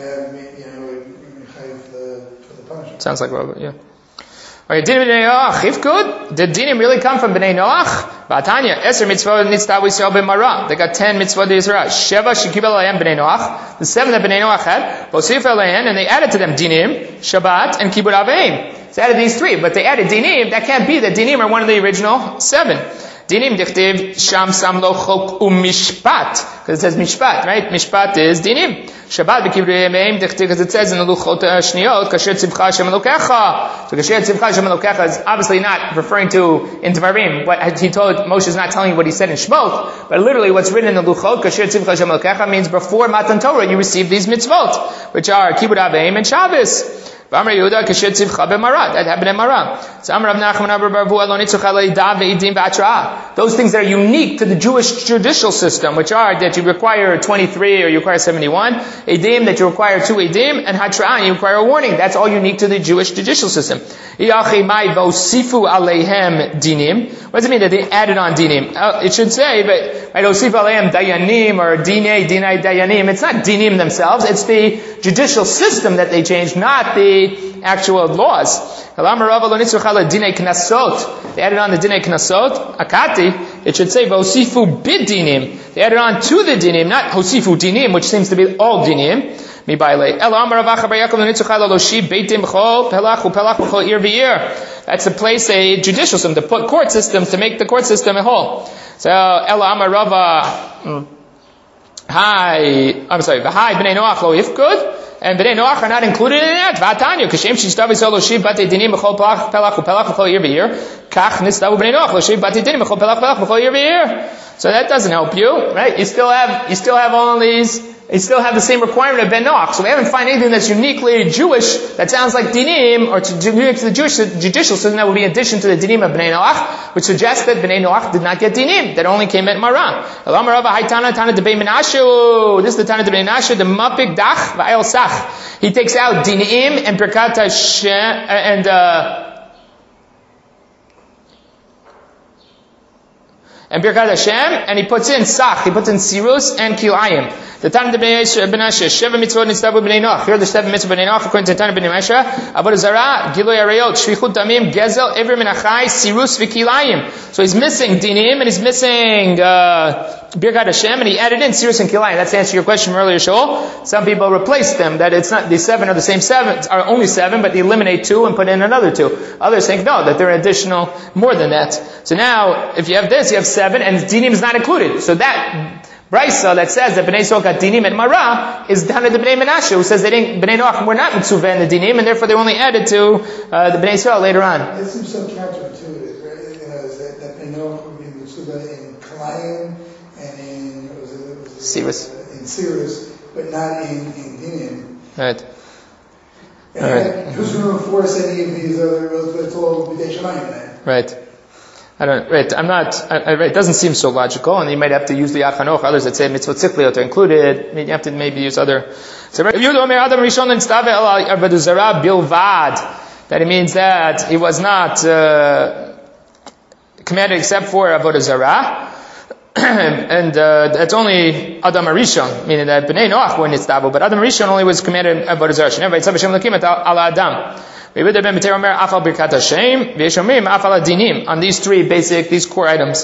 Sounds like Robert, yeah. Alright, Din B'nai Noach, Chifkud? Did Dinim really come from B'nai Noach? Ba'atanya, Eser mitzvot nitztav Yisrael b'mara. They got 10 mitzvot Yisrael. Sheva shekibel alayhem B'nai Noach. The 7 that B'nai Noach had. Vosif alayhem, and they added to them Dinim, Shabbat, and Kibbud Aveim. They added these 3, but they added Dinim. That can't be that Dinim are one of the original 7. Dinim dichtiv sham sam lo chok umishpat, because it says mishpat, right? Mishpat is dinim. Shabbat b'kivrei yameim dichtiv, because it says in the luchot shniyot, kasher tzivcha Hashem Elokecha. So kasher tzivcha Hashem Elokecha is obviously not referring to in Devarim. What he told Moshe is not telling you what he said in Shemot, but literally what's written in the luchot, kasher tzivcha Hashem Elokecha, means before Matan Torah you receive these mitzvot, which are Kibbud Av V'Eim and Shabbos. V'amar Yehuda kasher tzivcha b'Marah. That happened in Marah. So Amar Rav Nachman Amar Bar Avuha lo nitzuch alei dav ve'idim v'atra'ah. Those things that are unique to the Jewish judicial system, which are that you require 23 or you require 71, edim that you require 2 edim, and hatra'ah you require a warning. That's all unique to the Jewish judicial system. Iachi mai vosifu aleihem dinim. What does it mean that they added on dinim? It should say, but right, osifu aleihem dayanim or dinei dayanim. It's not dinim themselves. It's the judicial system that they changed, not the actual laws. They added on the dinei knasot. Akati, it should say vosifu bidinim. They added on to the dinim, not hosifu dinim, which seems to be all dinim. That's to place a judicial system, to put court systems, to make the court system a whole. So Ela Amar Rava, V'hai b'nei Noach lo ifkud. And Bnei Noach are not included in that. V'atanyu, k'shem shishtav yisrael lo shiv batei dinim b'chol pelach b'chol year v'year. Kach nistavu Bnei Noach lo shiv batei dinim b'chol pelach b'chol year v'year. So that doesn't help you, right? You still have all these. You still have the same requirement of Ben Noach. So we haven't found anything that's uniquely Jewish that sounds like dinim or unique to the Jewish judicial system that would be in addition to the dinim of Bnei Noach, which suggests that Bnei Noach did not get dinim. That only came at Marah. This is the Tana de Bnei Menashe, the Mapik Dach V'ayel Sach. He takes out dinim and Birkat Hashem and Birkat Hashem, and he puts in Sach, he puts in Sirus and Kilayim. The Tana de Bnei Menashe, Sheva Mitzvot Nitztavu Bnei Noach. Here are the 7 mitzvot Bnei Noach according to the Tana de Bnei Menashe. Avodah Zarah, Gilui Arayot, Shvichut Damim, Gezel, Ivrim and Achai, Sirus v'Kilayim. So he's missing dinim and he's missing Birkat Hashem, and he added in Sirus and Kilayim. That's to answer your question from earlier, Shaul. Some people replace them, that it's not, the 7 are the same 7, are only 7, but they eliminate 2 and put in another 2. Others think no, that they're additional more than that. So now, if you have this, you have 7, and dinim is not included. So that Brisa that says that Bnei Yisrael got dinim at Marah is Tana de Bnei Menashe, who says they didn't, Bnei Noach were not mitzuvah in the dinim, and therefore they only added to the Bnei Yisrael later on. It seems so counterintuitive, right? Is that Bnei Noach would be mitzuvah in Kalayim and in Sirus, but not in dinim. Right. And who's going to enforce any of these other rules? But it's all B'dei Shamayim then. Right. It doesn't seem so logical, and you might have to use the Achanoch, others that say mitzvot tzikliot are included. You have to maybe use other. So, that it means that he was not commanded except for Avodah Zarah. And that's only Adam Arishon, meaning that Bnei Noach were nitztavu, but Adam Arishon only was commanded Avodah Zarah. On these 3 basic, these core items.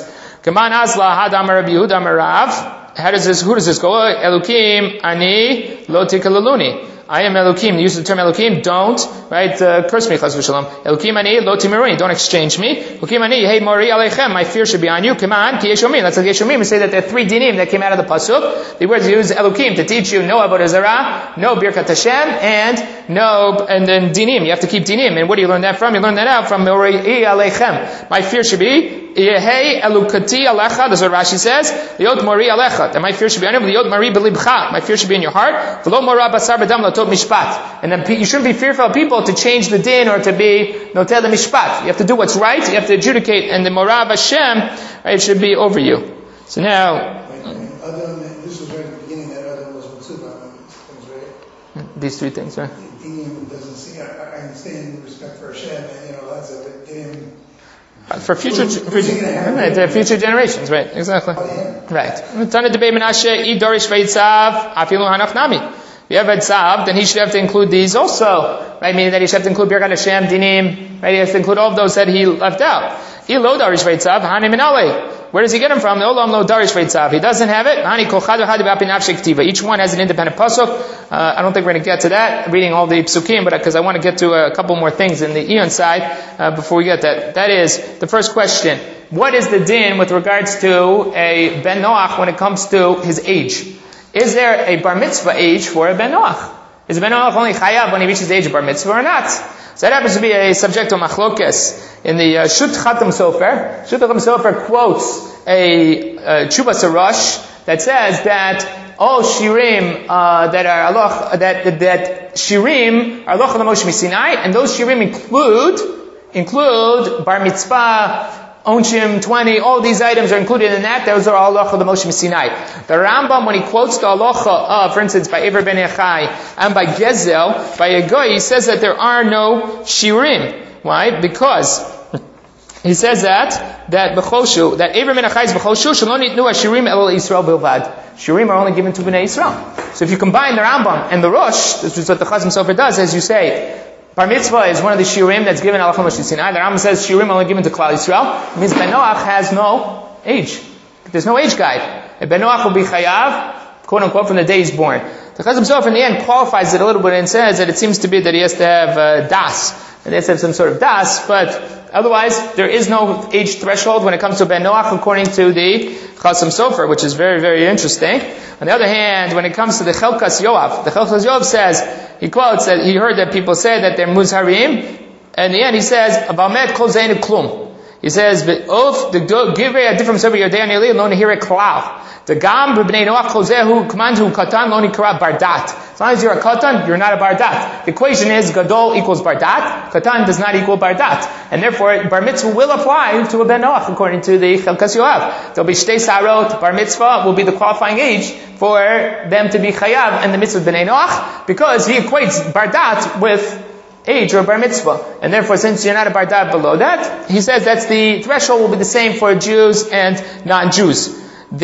Who does this go? Elokim, ani, lo tikaluluni. I am Elokim. Use the term Elokim. Don't, right? Curse me, chas v'shalom. Elokim ani, lo timiruni. Don't exchange me. Elokim ani, hey mori aleichem. My fear should be on you. Come on, ki yeshomim. That's like yeshomim. We say that there are 3 dinim that came out of the pasuk. The words use Elokim to teach you no Avodah Zarah, no Birkat Hashem, and then dinim. You have to keep dinim. And where do you learn that from? You learn that out from mori aleichem. My fear should be Yehei elukati alecha. That's what Rashi says. Liot mori alecha. That my fear should be on him. Liot mori belibcha. My fear should be in your heart. V'lo mora basar b'dam latot mishpat. And then you shouldn't be fearful of people to change the din or to be notel the mishpat. You have to do what's right. You have to adjudicate. And the mora Hashem, right, should be over you. So now, this was right at the beginning that Adam was mitzvah, right? These 3 things, right? Dinim doesn't see. I understand respect for Hashem, and that's it. But dinim. For future generations, right? Exactly. Right. Tana de Bnei Menashe, idorish veitzav afilu hanach nami. If you have a tzav, then he should have to include these also, right? Meaning that he should have to include Birkat Hashem, dinim, right? He has to include all of those that he left out. Ilo dorish veitzav hanim minale. Where does he get them from? He doesn't have it. Each one has an independent pasuk. I don't think we're going to get to that, reading all the psukim, but because I want to get to a couple more things in the Eon side before we get that. That is the first question. What is the din with regards to a ben Noach when it comes to his age? Is there a bar mitzvah age for a ben Noach? Is a ben Noach only chayav when he reaches the age of bar mitzvah or not? So that happens to be a subject of machlokes in the Shut Chatam Sofer. Shut Chatam Sofer quotes a Chubas Arash that says that all shirim that are aloch that shirim are aloch l'Moshe Sinai, and those shirim include bar mitzvah, Onshim 20, all these items are included in that. Those are all halacha of the Moshe Sinai. The Rambam, when he quotes the halacha of, for instance, by Ever ben Yechai and by Gezel, by Yegoy, he says that there are no shirim. Why? Because he says that b'choshu, that Ever ben Yechai is b'choshu, shalom nitnu shirim el Yisrael bilvad. Shirim are only given to Bnei Yisrael. So if you combine the Rambam and the Rosh, this is what the Chazam Sofer does, as you say, bar mitzvah is one of the shirim that's given al Moshe Sinai. The Rambam says shirim only given to Klal Yisrael. It means Ben Noach has no age. There's no age guide. A Ben Noach will be chayav, quote unquote, from the day he's born. The Chazam Sofer in the end qualifies it a little bit and says that it seems to be that he has to have das. And he has to have some sort of das, but otherwise there is no age threshold when it comes to Ben Noach according to the Chazam Sofer, which is very, very interesting. On the other hand, when it comes to the Chelkas Yoav, the Chelkas Yoav says, he quotes that he heard that people say that they're muzharim, and in the end he says, "Abamet kol zeinu klum." He says, "Of the givrei adifrim sober yodei anili lo nehire klal. The gam b'bnei Noach kol zehu kmandu katan lo nikra bardat." As long as you're a katan, you're not a bardat. The equation is gadol equals bardat. Katan does not equal bardat, and therefore bar mitzvah will apply to a ben Noach according to the Chelkas Yoav. There'll be shtei sarot. Bar mitzvah will be the qualifying age for them to be chayav and the mitzvah b'nei Noach, because he equates bardat with age or bar mitzvah. And therefore, since you're not a bardat below that, he says that's the threshold will be the same for Jews and non-Jews.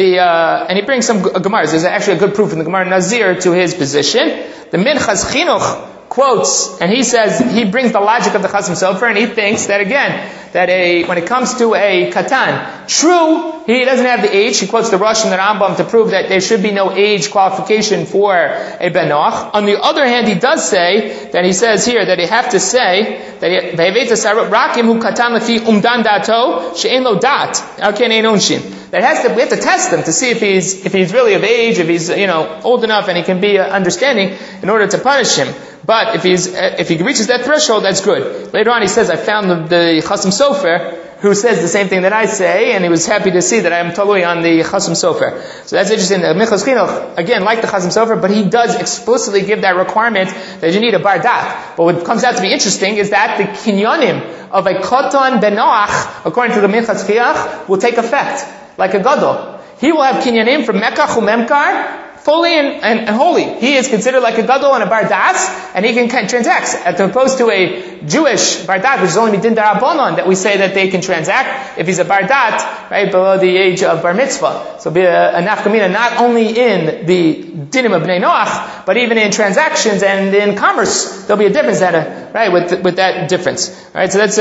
And he brings some Gemaras. There's actually a good proof in the Gemara Nazir to his position. The Minchas Chinuch quotes, and he says, he brings the logic of the Chazam Sofer, and he thinks that again, that when it comes to a katan, true, he doesn't have the age. He quotes the Rosh and the Rambam to prove that there should be no age qualification for a ben Noach. On the other hand, he does say, that he says here, that you have to say, that rakim hu katan lefi umdan dato, she'en lo dat, alken ein onshin. We have to test him to see if he's really of age, if he's, old enough and he can be understanding in order to punish him. But if he reaches that threshold, that's good. Later on he says, I found the Chasam Sofer, who says the same thing that I say, and he was happy to see that I am totally on the Chasam Sofer. So that's interesting. Minchas Chinuch, again, like the Chasam Sofer, but he does explicitly give that requirement that you need a bardat. But what comes out to be interesting is that the kinyonim of a Katan ben Noach, according to the Minchas Chinuch, will take effect, like a gadol. He will have kinyonim from Mekach u'Memkar, fully and holy. He is considered like a gadol and a bardas, and he can transact, as opposed to a Jewish bardat, which is only din darabanan, that we say that they can transact if he's a bardat, right, below the age of bar mitzvah. So be a nafkamina not only in the dinim of Bnei Noach, but even in transactions and in commerce, there'll be a difference that, right, with that difference. Right, so that's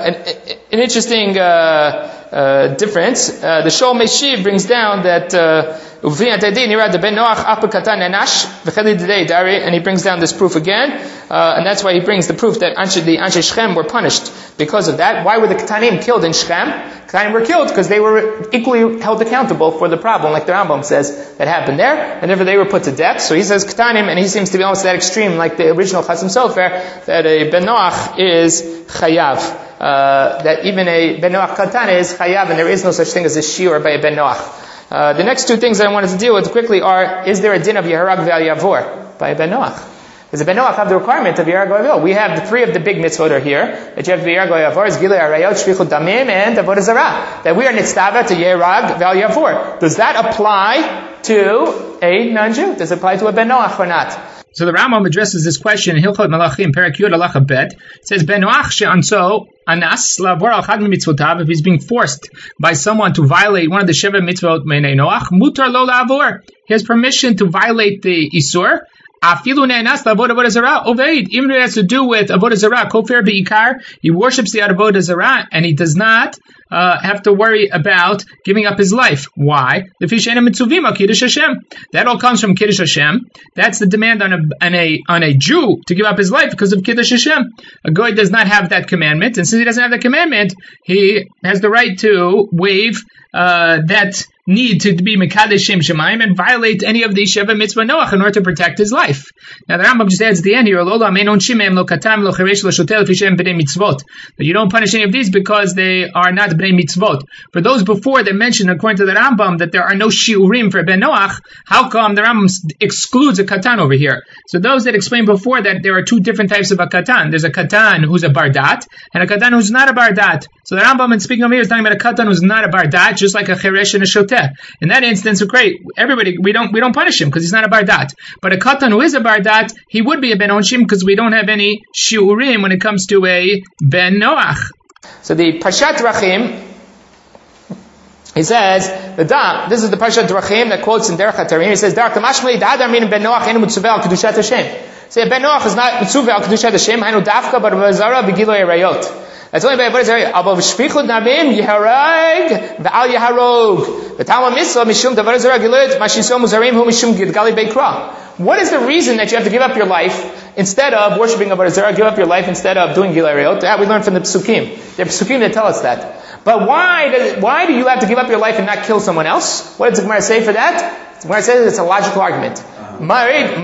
an interesting difference. The Shol Meshiv brings down that and he brings down this proof again, and that's why he brings the proof that the Anshe Shechem were punished because of that. Why were the Ketanim killed in Shechem? Ketanim were killed because they were equally held accountable for the problem, like the Rambam says, that happened there, and therefore they were put to death. So he says Ketanim, and he seems to be almost that extreme, like the original Chasam Sofer, that a Ben Noach is chayav. That even a Ben Noach Katan is chayav, and there is no such thing as a shiur by a Ben Noach. The next two things that I wanted to deal with quickly are, is there a din of Yeharag Ve'al Yavor by a Ben Noach? Does a Ben Noach have the requirement of Yeharag Ve'al Yavor? We have the three of the big mitzvot are here, that you have Yeharag Ve'al Yavor, is Gilei Arayot, Shvichut Damim, and Avodah Zarah. That we are nitztava to Yeharag Ve'al Yavor. Does that apply to a non-Jew? Does it apply to a Ben Noach or not? So the Rambam addresses this question in Hilchot Malachim, Perek Yud Halacha Bet. It says, Ben Noach she'anso anas lavor al chad mitzvotav, if he's being forced by someone to violate one of the Sheva mitzvot Bnei Noach, mutar lo lavor. He has permission to violate the Isur, Afilu ne'enas la'avodah zarah oveid. Even if it has to do with avodah zarah, kofer be'ikar, he worships the avodah zarah, and he does not have to worry about giving up his life. Why? That all comes from Kiddush Hashem. That's the demand on a Jew to give up his life because of Kiddush Hashem. A goy does not have that commandment, and since he doesn't have that commandment, he has the right to waive that need to be Mekadesh Shem Shemaim and violate any of the Sheva Mitzvah Noach in order to protect his life. Now the Rambam just adds at the end here, that you don't punish any of these because they are not Bnei Mitzvot. For those before they mentioned, according to the Rambam, that there are no Shiurim for Ben Noach, how come the Rambam excludes a Katan over here? So those that explained before that there are two different types of a Katan. There's a Katan who's a Bardat, and a Katan who's not a Bardat. So the Rambam, in speaking over here, is talking about a Katan who's not a Bardat, just like a Cheresh and a Shoteh. In that instance, great. Everybody, we don't punish him because he's not a Bardat. But a Katan who is a Bardat, he would be a Ben Onshim because we don't have any Shiurim when it comes to a Ben Noach. So the Parshat Drachim, he says, this is the Parshat Drachim that quotes in Derech HaTarim. He says, Derech HaMashmei Da'adar min Ben Noach enu mitzuveh al Kedushat Hashem. Say, Ben Noach is not mitzuveh al Kedushat Hashem, hainu dafka bar v'zara b'giloi arayot. That's only by avodah zarah. Abov shpichut nabim yiharag v'al yaharog. V'talma mitzvah mishum davar zarah gilut mashisom uzarim hu mishum gidgali beikra. What is the reason that you have to give up your life instead of worshiping avodah zarah? Give up your life instead of doing gilui arayot. That we learned from the Psukim. The Psukim that tell us that. But why do you have to give up your life and not kill someone else? What does the Gemara say for that? The Gemara says it's a logical argument. How do you know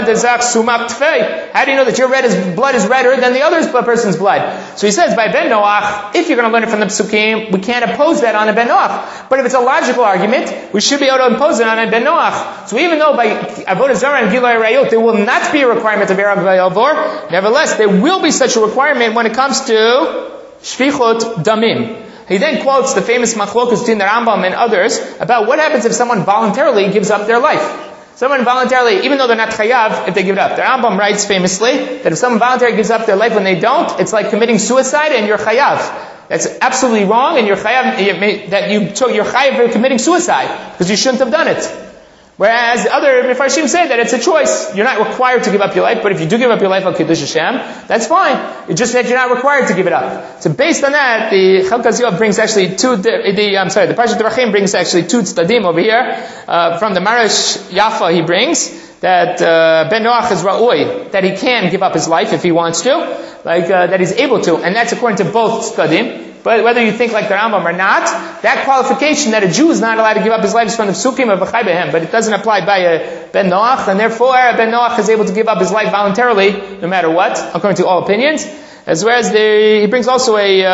that your blood is redder than the other person's blood? So he says, by Ben Noach, if you're going to learn it from the Psukim, we can't oppose that on a Ben Noach. But if it's a logical argument, we should be able to impose it on a Ben Noach. So even though by Avodah Zarah and Gilui Arayot, there will not be a requirement of Erag V'Yavor, nevertheless, there will be such a requirement when it comes to Shfichut Damim. He then quotes the famous machlokas between the Rambam and others about what happens if someone voluntarily gives up their life. Someone voluntarily, even though they're not chayav, if they give it up. The Rambam writes famously that if someone voluntarily gives up their life when they don't, it's like committing suicide and you're chayav. That's absolutely wrong, and you're chayav for committing suicide because you shouldn't have done it. Whereas other Mefarshim say that it's a choice. You're not required to give up your life, but if you do give up your life on Kiddush Hashem, that's fine. It's just that you're not required to give it up. So based on that, the Chelkas Yov brings actually the Parshat Drachim brings actually two tzadim over here. From the Marash Yafa he brings that Ben Noach is ra'oi, that he can give up his life if he wants to, that he's able to, and that's according to both tzadim. But whether you think like the Rambam or not, that qualification that a Jew is not allowed to give up his life is from the Psukim of V'chai Behem, but it doesn't apply by a Ben Noach, and therefore Ben Noach is able to give up his life voluntarily, no matter what, according to all opinions. As well as he brings also the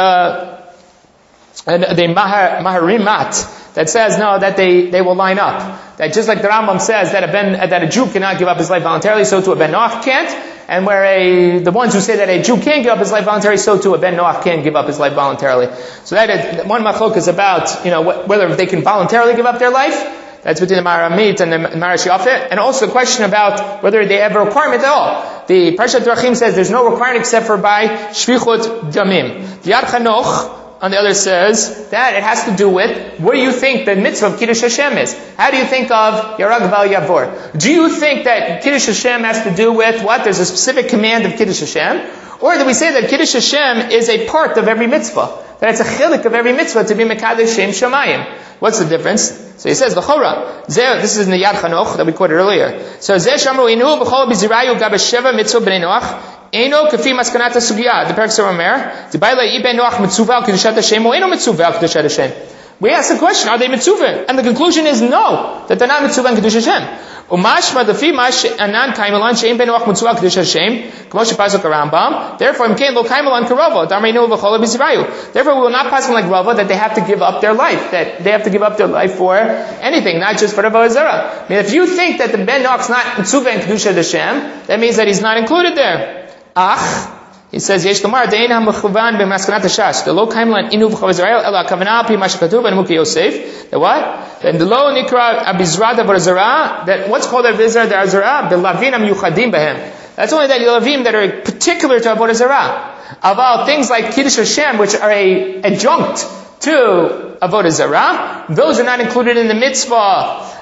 Maharimat that says no, that they will line up. That just like the Rambam says that a Jew cannot give up his life voluntarily, so too a Ben Noach can't. And where the ones who say that a Jew can't give up his life voluntarily, so too a Ben Noach can't give up his life voluntarily. So that is one machlok is about whether they can voluntarily give up their life. That's between the Maramit and the Marash Yafeh, and also the question about whether they have a requirement at all. The Parshat Drachim says there's no requirement except for by Shvichut Damim. The Yad Chanoch on the other says that it has to do with what do you think the mitzvah of Kiddush Hashem is? How do you think of Yarag Val Yavor? Do you think that Kiddush Hashem has to do with what? There's a specific command of Kiddush Hashem? Or do we say that Kiddush Hashem is a part of every mitzvah? That it's a chilik of every mitzvah to be Mekadesh Shem Shemayim? What's the difference? So he says, L'chora. This is in the Yad Chanoch that we quoted earlier. So, Zeh Shamru Inu B'chol B'zirayu Gabasheva Mitzvah B'nei Noach Eino Kafi Maskanat HaSugiyah. The Perek Omer, D'bayla Iben Noach Mitzuvah Al Kedushat Hashem O Eino Mitzuvah Al Kedushat Hashem. We ask the question, are they mitzuvah? And the conclusion is no, that they're not mitzuvah in Kedushat Hashem. Umashma Dafi Mash Anan Kaimelan Shein Ben Noach Mitzuvah Al Kedushat Hashem. K'moshe Pasuk Rambam. Therefore, Imkein Lo Kaimelan Karova. Darmeinu V'chol B'zirayu. Therefore, we will not pass them like Rava that they have to give up their life. That they have to give up their life for anything, not just for the Avodah Zarah. I mean, if you think that the Ben Noach's not mitzuvah in Kedushat Hashem, that means that he's not included there. He says, Yesh Lomar Dein HaMechuvan B'Maskanat HaShash. The lo Kaimlan Inu V'chav Israel Ela Kavanah Pi Mashakatuv and Muki Yosef. The what? And the lo Nikra Abizra Avodah Zarah. That what's called Abizra Avodah Zarah? The Lavin HaMyuchadim Behem. That's only that Lavim that are particular to Avodah Zarah. About things like Kiddush Hashem, which are a adjunct to Avodah Zarah, those are not included in the mitzvah.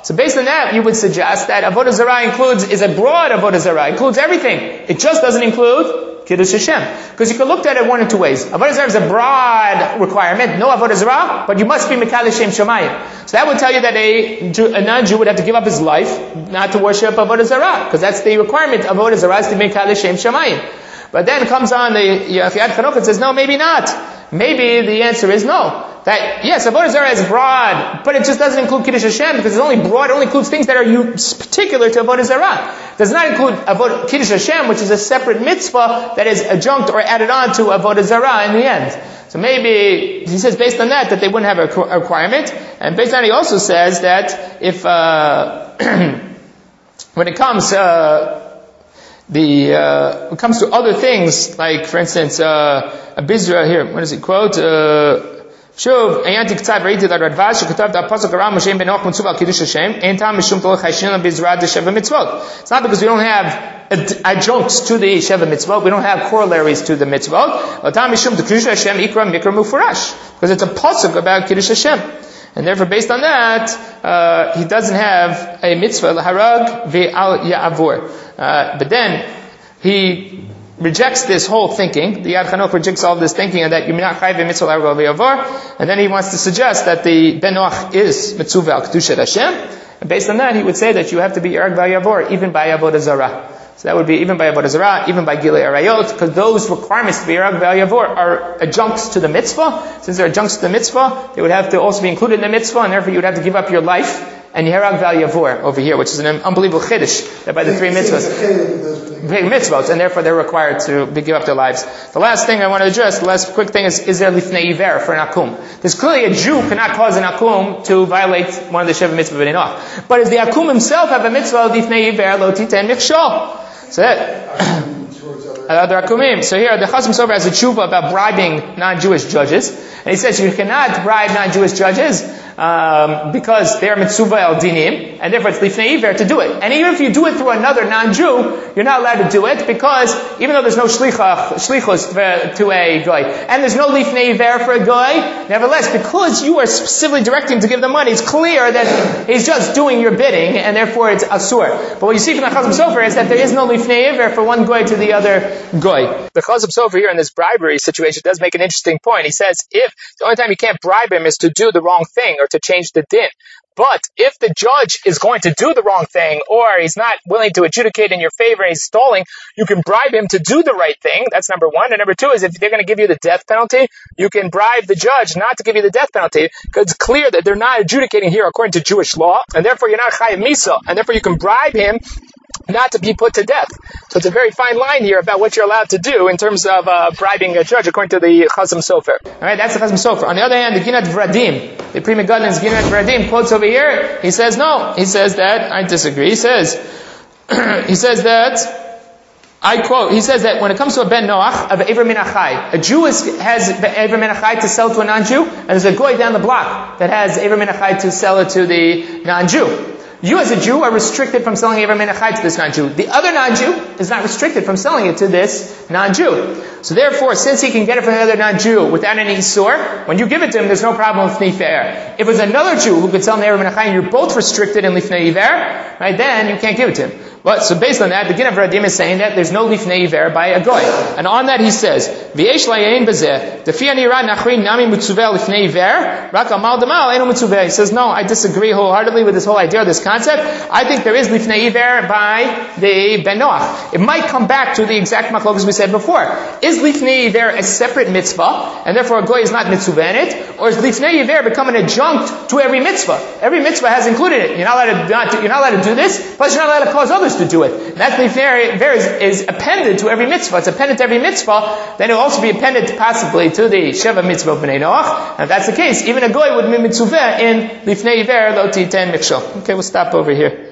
So based on that, you would suggest that Avodah Zarah is a broad Avodah Zarah, includes everything. It just doesn't include Kiddush Hashem. Because you can look at it one of two ways. Avodah Zarah is a broad requirement, no Avodah Zarah, but you must be Mekadosh Shem Shamayim. So that would tell you that a non-Jew would have to give up his life not to worship Avodah Zarah, because that's the requirement of Avodah Zarah, is to be Mekadosh Shem Shamayim. But then comes on the Yad Chanukah and says, no, maybe not. Maybe the answer is no. That, yes, Avodah Zarah is broad, but it just doesn't include Kiddush Hashem, because it's only broad, it only includes things that are particular to Avodah Zarah. It does not include Kiddush Hashem, which is a separate mitzvah that is adjunct or added on to Avodah Zarah in the end. So maybe, he says based on that they wouldn't have a requirement, and based on it he also says that if, when it comes, when it comes to other things, like for instance, a Bizra here, what does he quote? Shuv, ayanti k'tzav reiti la Radvash, shekutav da pasuk aram Moshe ben Noach mitzuv al Kiddush Hashem, ein tam mishum tolech hayshin la Bizra de Sheva Mitzvot. It's not because we don't have adjuncts to the Sheva Mitzvot, we don't have corollaries to the Mitzvot. Tam mishum de Kiddush Hashem ikra mikra mufurash. Because it's a pasuk about Kiddush Hashem. And therefore, based on that, he doesn't have a mitzvah, l'harag ve'al ya'avur. But then, he rejects this whole thinking. The Yad Chanukah rejects all this thinking, and that you're not chayv mitzvah l'harag ve'avur. And then he wants to suggest that the Ben Noach is mitzvah al kedushat Hashem. And based on that, he would say that you have to be yarag ve'avur, even by Avodah Zarah. So that would be even by Avodah Zarah, even by Gilei Arayot, because those requirements to be Yarag Ve'al are adjuncts to the mitzvah. Since they're adjuncts to the mitzvah, they would have to also be included in the mitzvah, and therefore you would have to give up your life and Yarag Ve'al over here, which is an unbelievable chiddush, that by the three mitzvahs, big mitzvahs, and therefore they're required to give up their lives. The last thing I want to address, the last quick thing is there lifnei iver for an akum? There's clearly a Jew cannot cause an akum to violate one of the Sheva mitzvah b'nei Noach. But does the akum himself have a mitzvah lifnei iver lo titen mikshol? So that, other akumim. So here, the Chasam Sofer has a tshuva about bribing non-Jewish judges. And he says you cannot bribe non-Jewish judges, because they are mitzvah el dinim, and therefore it's lifnei iver to do it. And even if you do it through another non-Jew, you're not allowed to do it, because even though there's no shlichus to a guy, and there's no lifnei iver for a guy, nevertheless, because you are specifically directing to give them money, it's clear that he's just doing your bidding, and therefore it's asur. But what you see from the Chasam Sofer is that there is no lifnei iver for one guy to the other guy. The Chasam Sofer here in this bribery situation does make an interesting point. He says if the only time you can't bribe him is to do the wrong thing or to change the din. But if the judge is going to do the wrong thing, or he's not willing to adjudicate in your favor and he's stalling, you can bribe him to do the right thing. That's number one. And number two is if they're going to give you the death penalty, you can bribe the judge not to give you the death penalty, because it's clear that they're not adjudicating here according to Jewish law, and therefore you're not chayav misa, and therefore you can bribe him not to be put to death. So it's a very fine line here about what you're allowed to do in terms of bribing a judge according to the Chasam Sofer. Alright, that's the Chasam Sofer. On the other hand, the Ginat Vradim, the Pri Megadlin's Ginat Vradim quotes over here, he says no. He says that, I disagree. He says that, I quote, he says that when it comes to a Ben Noach, of Ever Min Achai, a Jew has Ever Min Achai to sell to a non-Jew, and there's a goy down the block that has Ever Min Achai to sell it to the non-Jew. You as a Jew are restricted from selling Ever Min Achai to this non-Jew. The other non-Jew is not restricted from selling it to this non-Jew. So therefore, since he can get it from another non-Jew without any isur, when you give it to him, there's no problem with lifnei iver. If it's another Jew who could sell Ever Min Achai and you're both restricted in lifnei iver, right, then you can't give it to him. But, so based on that, the Ginat Vradim is saying that there's no lifnei iver by a goy. And on that he says, V'yesh layein bezeh, defi anira nachrin nami mitzuveh lifnei iver, rak amal damal eno mitzuveh. He says, no, I disagree wholeheartedly with this whole idea, this concept. I think there is lifnei iver by the Ben Noach. It might come back to the exact machlokas we said before. Is lifnei iver a separate mitzvah, and therefore a goy is not mitzuveh in it? Or is lifnei iver become an adjunct to every mitzvah? Every mitzvah has included it. You're not allowed to do this, plus you're not allowed to cause others to do it. And that lifnei iver is appended to every mitzvah. It's appended to every mitzvah. Then it will also be appended possibly to the Sheva mitzvah of Bnei Noach. And if that's the case, even a goy would be mitzuveh in lifnei iver lo titen mikshol. Okay, we'll stop over here.